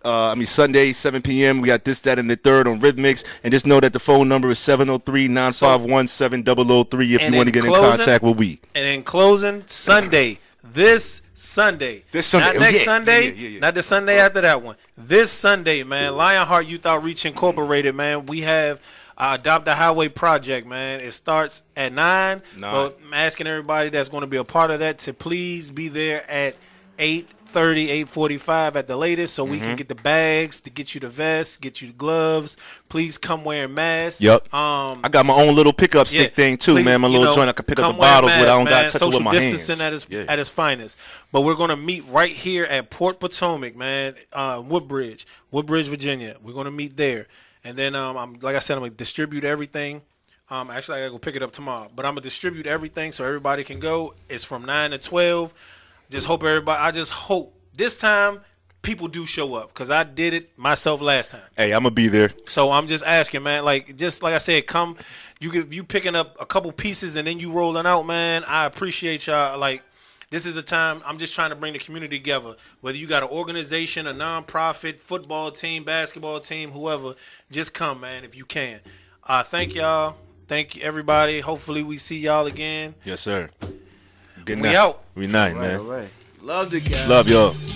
7 p.m. we got This, That, and the Third on Rhythmix. And just know that the phone number is 703-951-7003 if you want to get in contact with we. And in closing, this Sunday, not next Sunday, not the Sunday after that one. This Sunday, man, Lionheart Youth Outreach Incorporated, man, we have Adopt the Highway Project, man. It starts at 9. But I'm asking everybody that's going to be a part of that to please be there at 8:30, 8:45 at the latest, so we can get the bags, to get you the vests, get you the gloves. Please come wearing masks. Yep. I got my own little pickup stick thing too, please, man. My little joint. I can pick up the bottles without I don't got to touch it with my hands. Social distancing at its finest. But we're gonna meet right here at Port Potomac, man. Woodbridge, Virginia. We're gonna meet there. And then, like I said, I'm going to distribute everything. Actually, I got to go pick it up tomorrow. But I'm going to distribute everything so everybody can go. It's from 9 to 12. I just hope this time people do show up, because I did it myself last time. Hey, I'm going to be there. So I'm just asking, man. Like I said, come. You picking up a couple pieces and then you rolling out, man. I appreciate y'all. Like, this is a time I'm just trying to bring the community together. Whether you got an organization, a nonprofit, football team, basketball team, whoever, just come, man, if you can. Thank y'all. Thank you, everybody. Hopefully we see y'all again. Yes, sir. Good night. We out. We night, man. All right. Love the guys. Love y'all.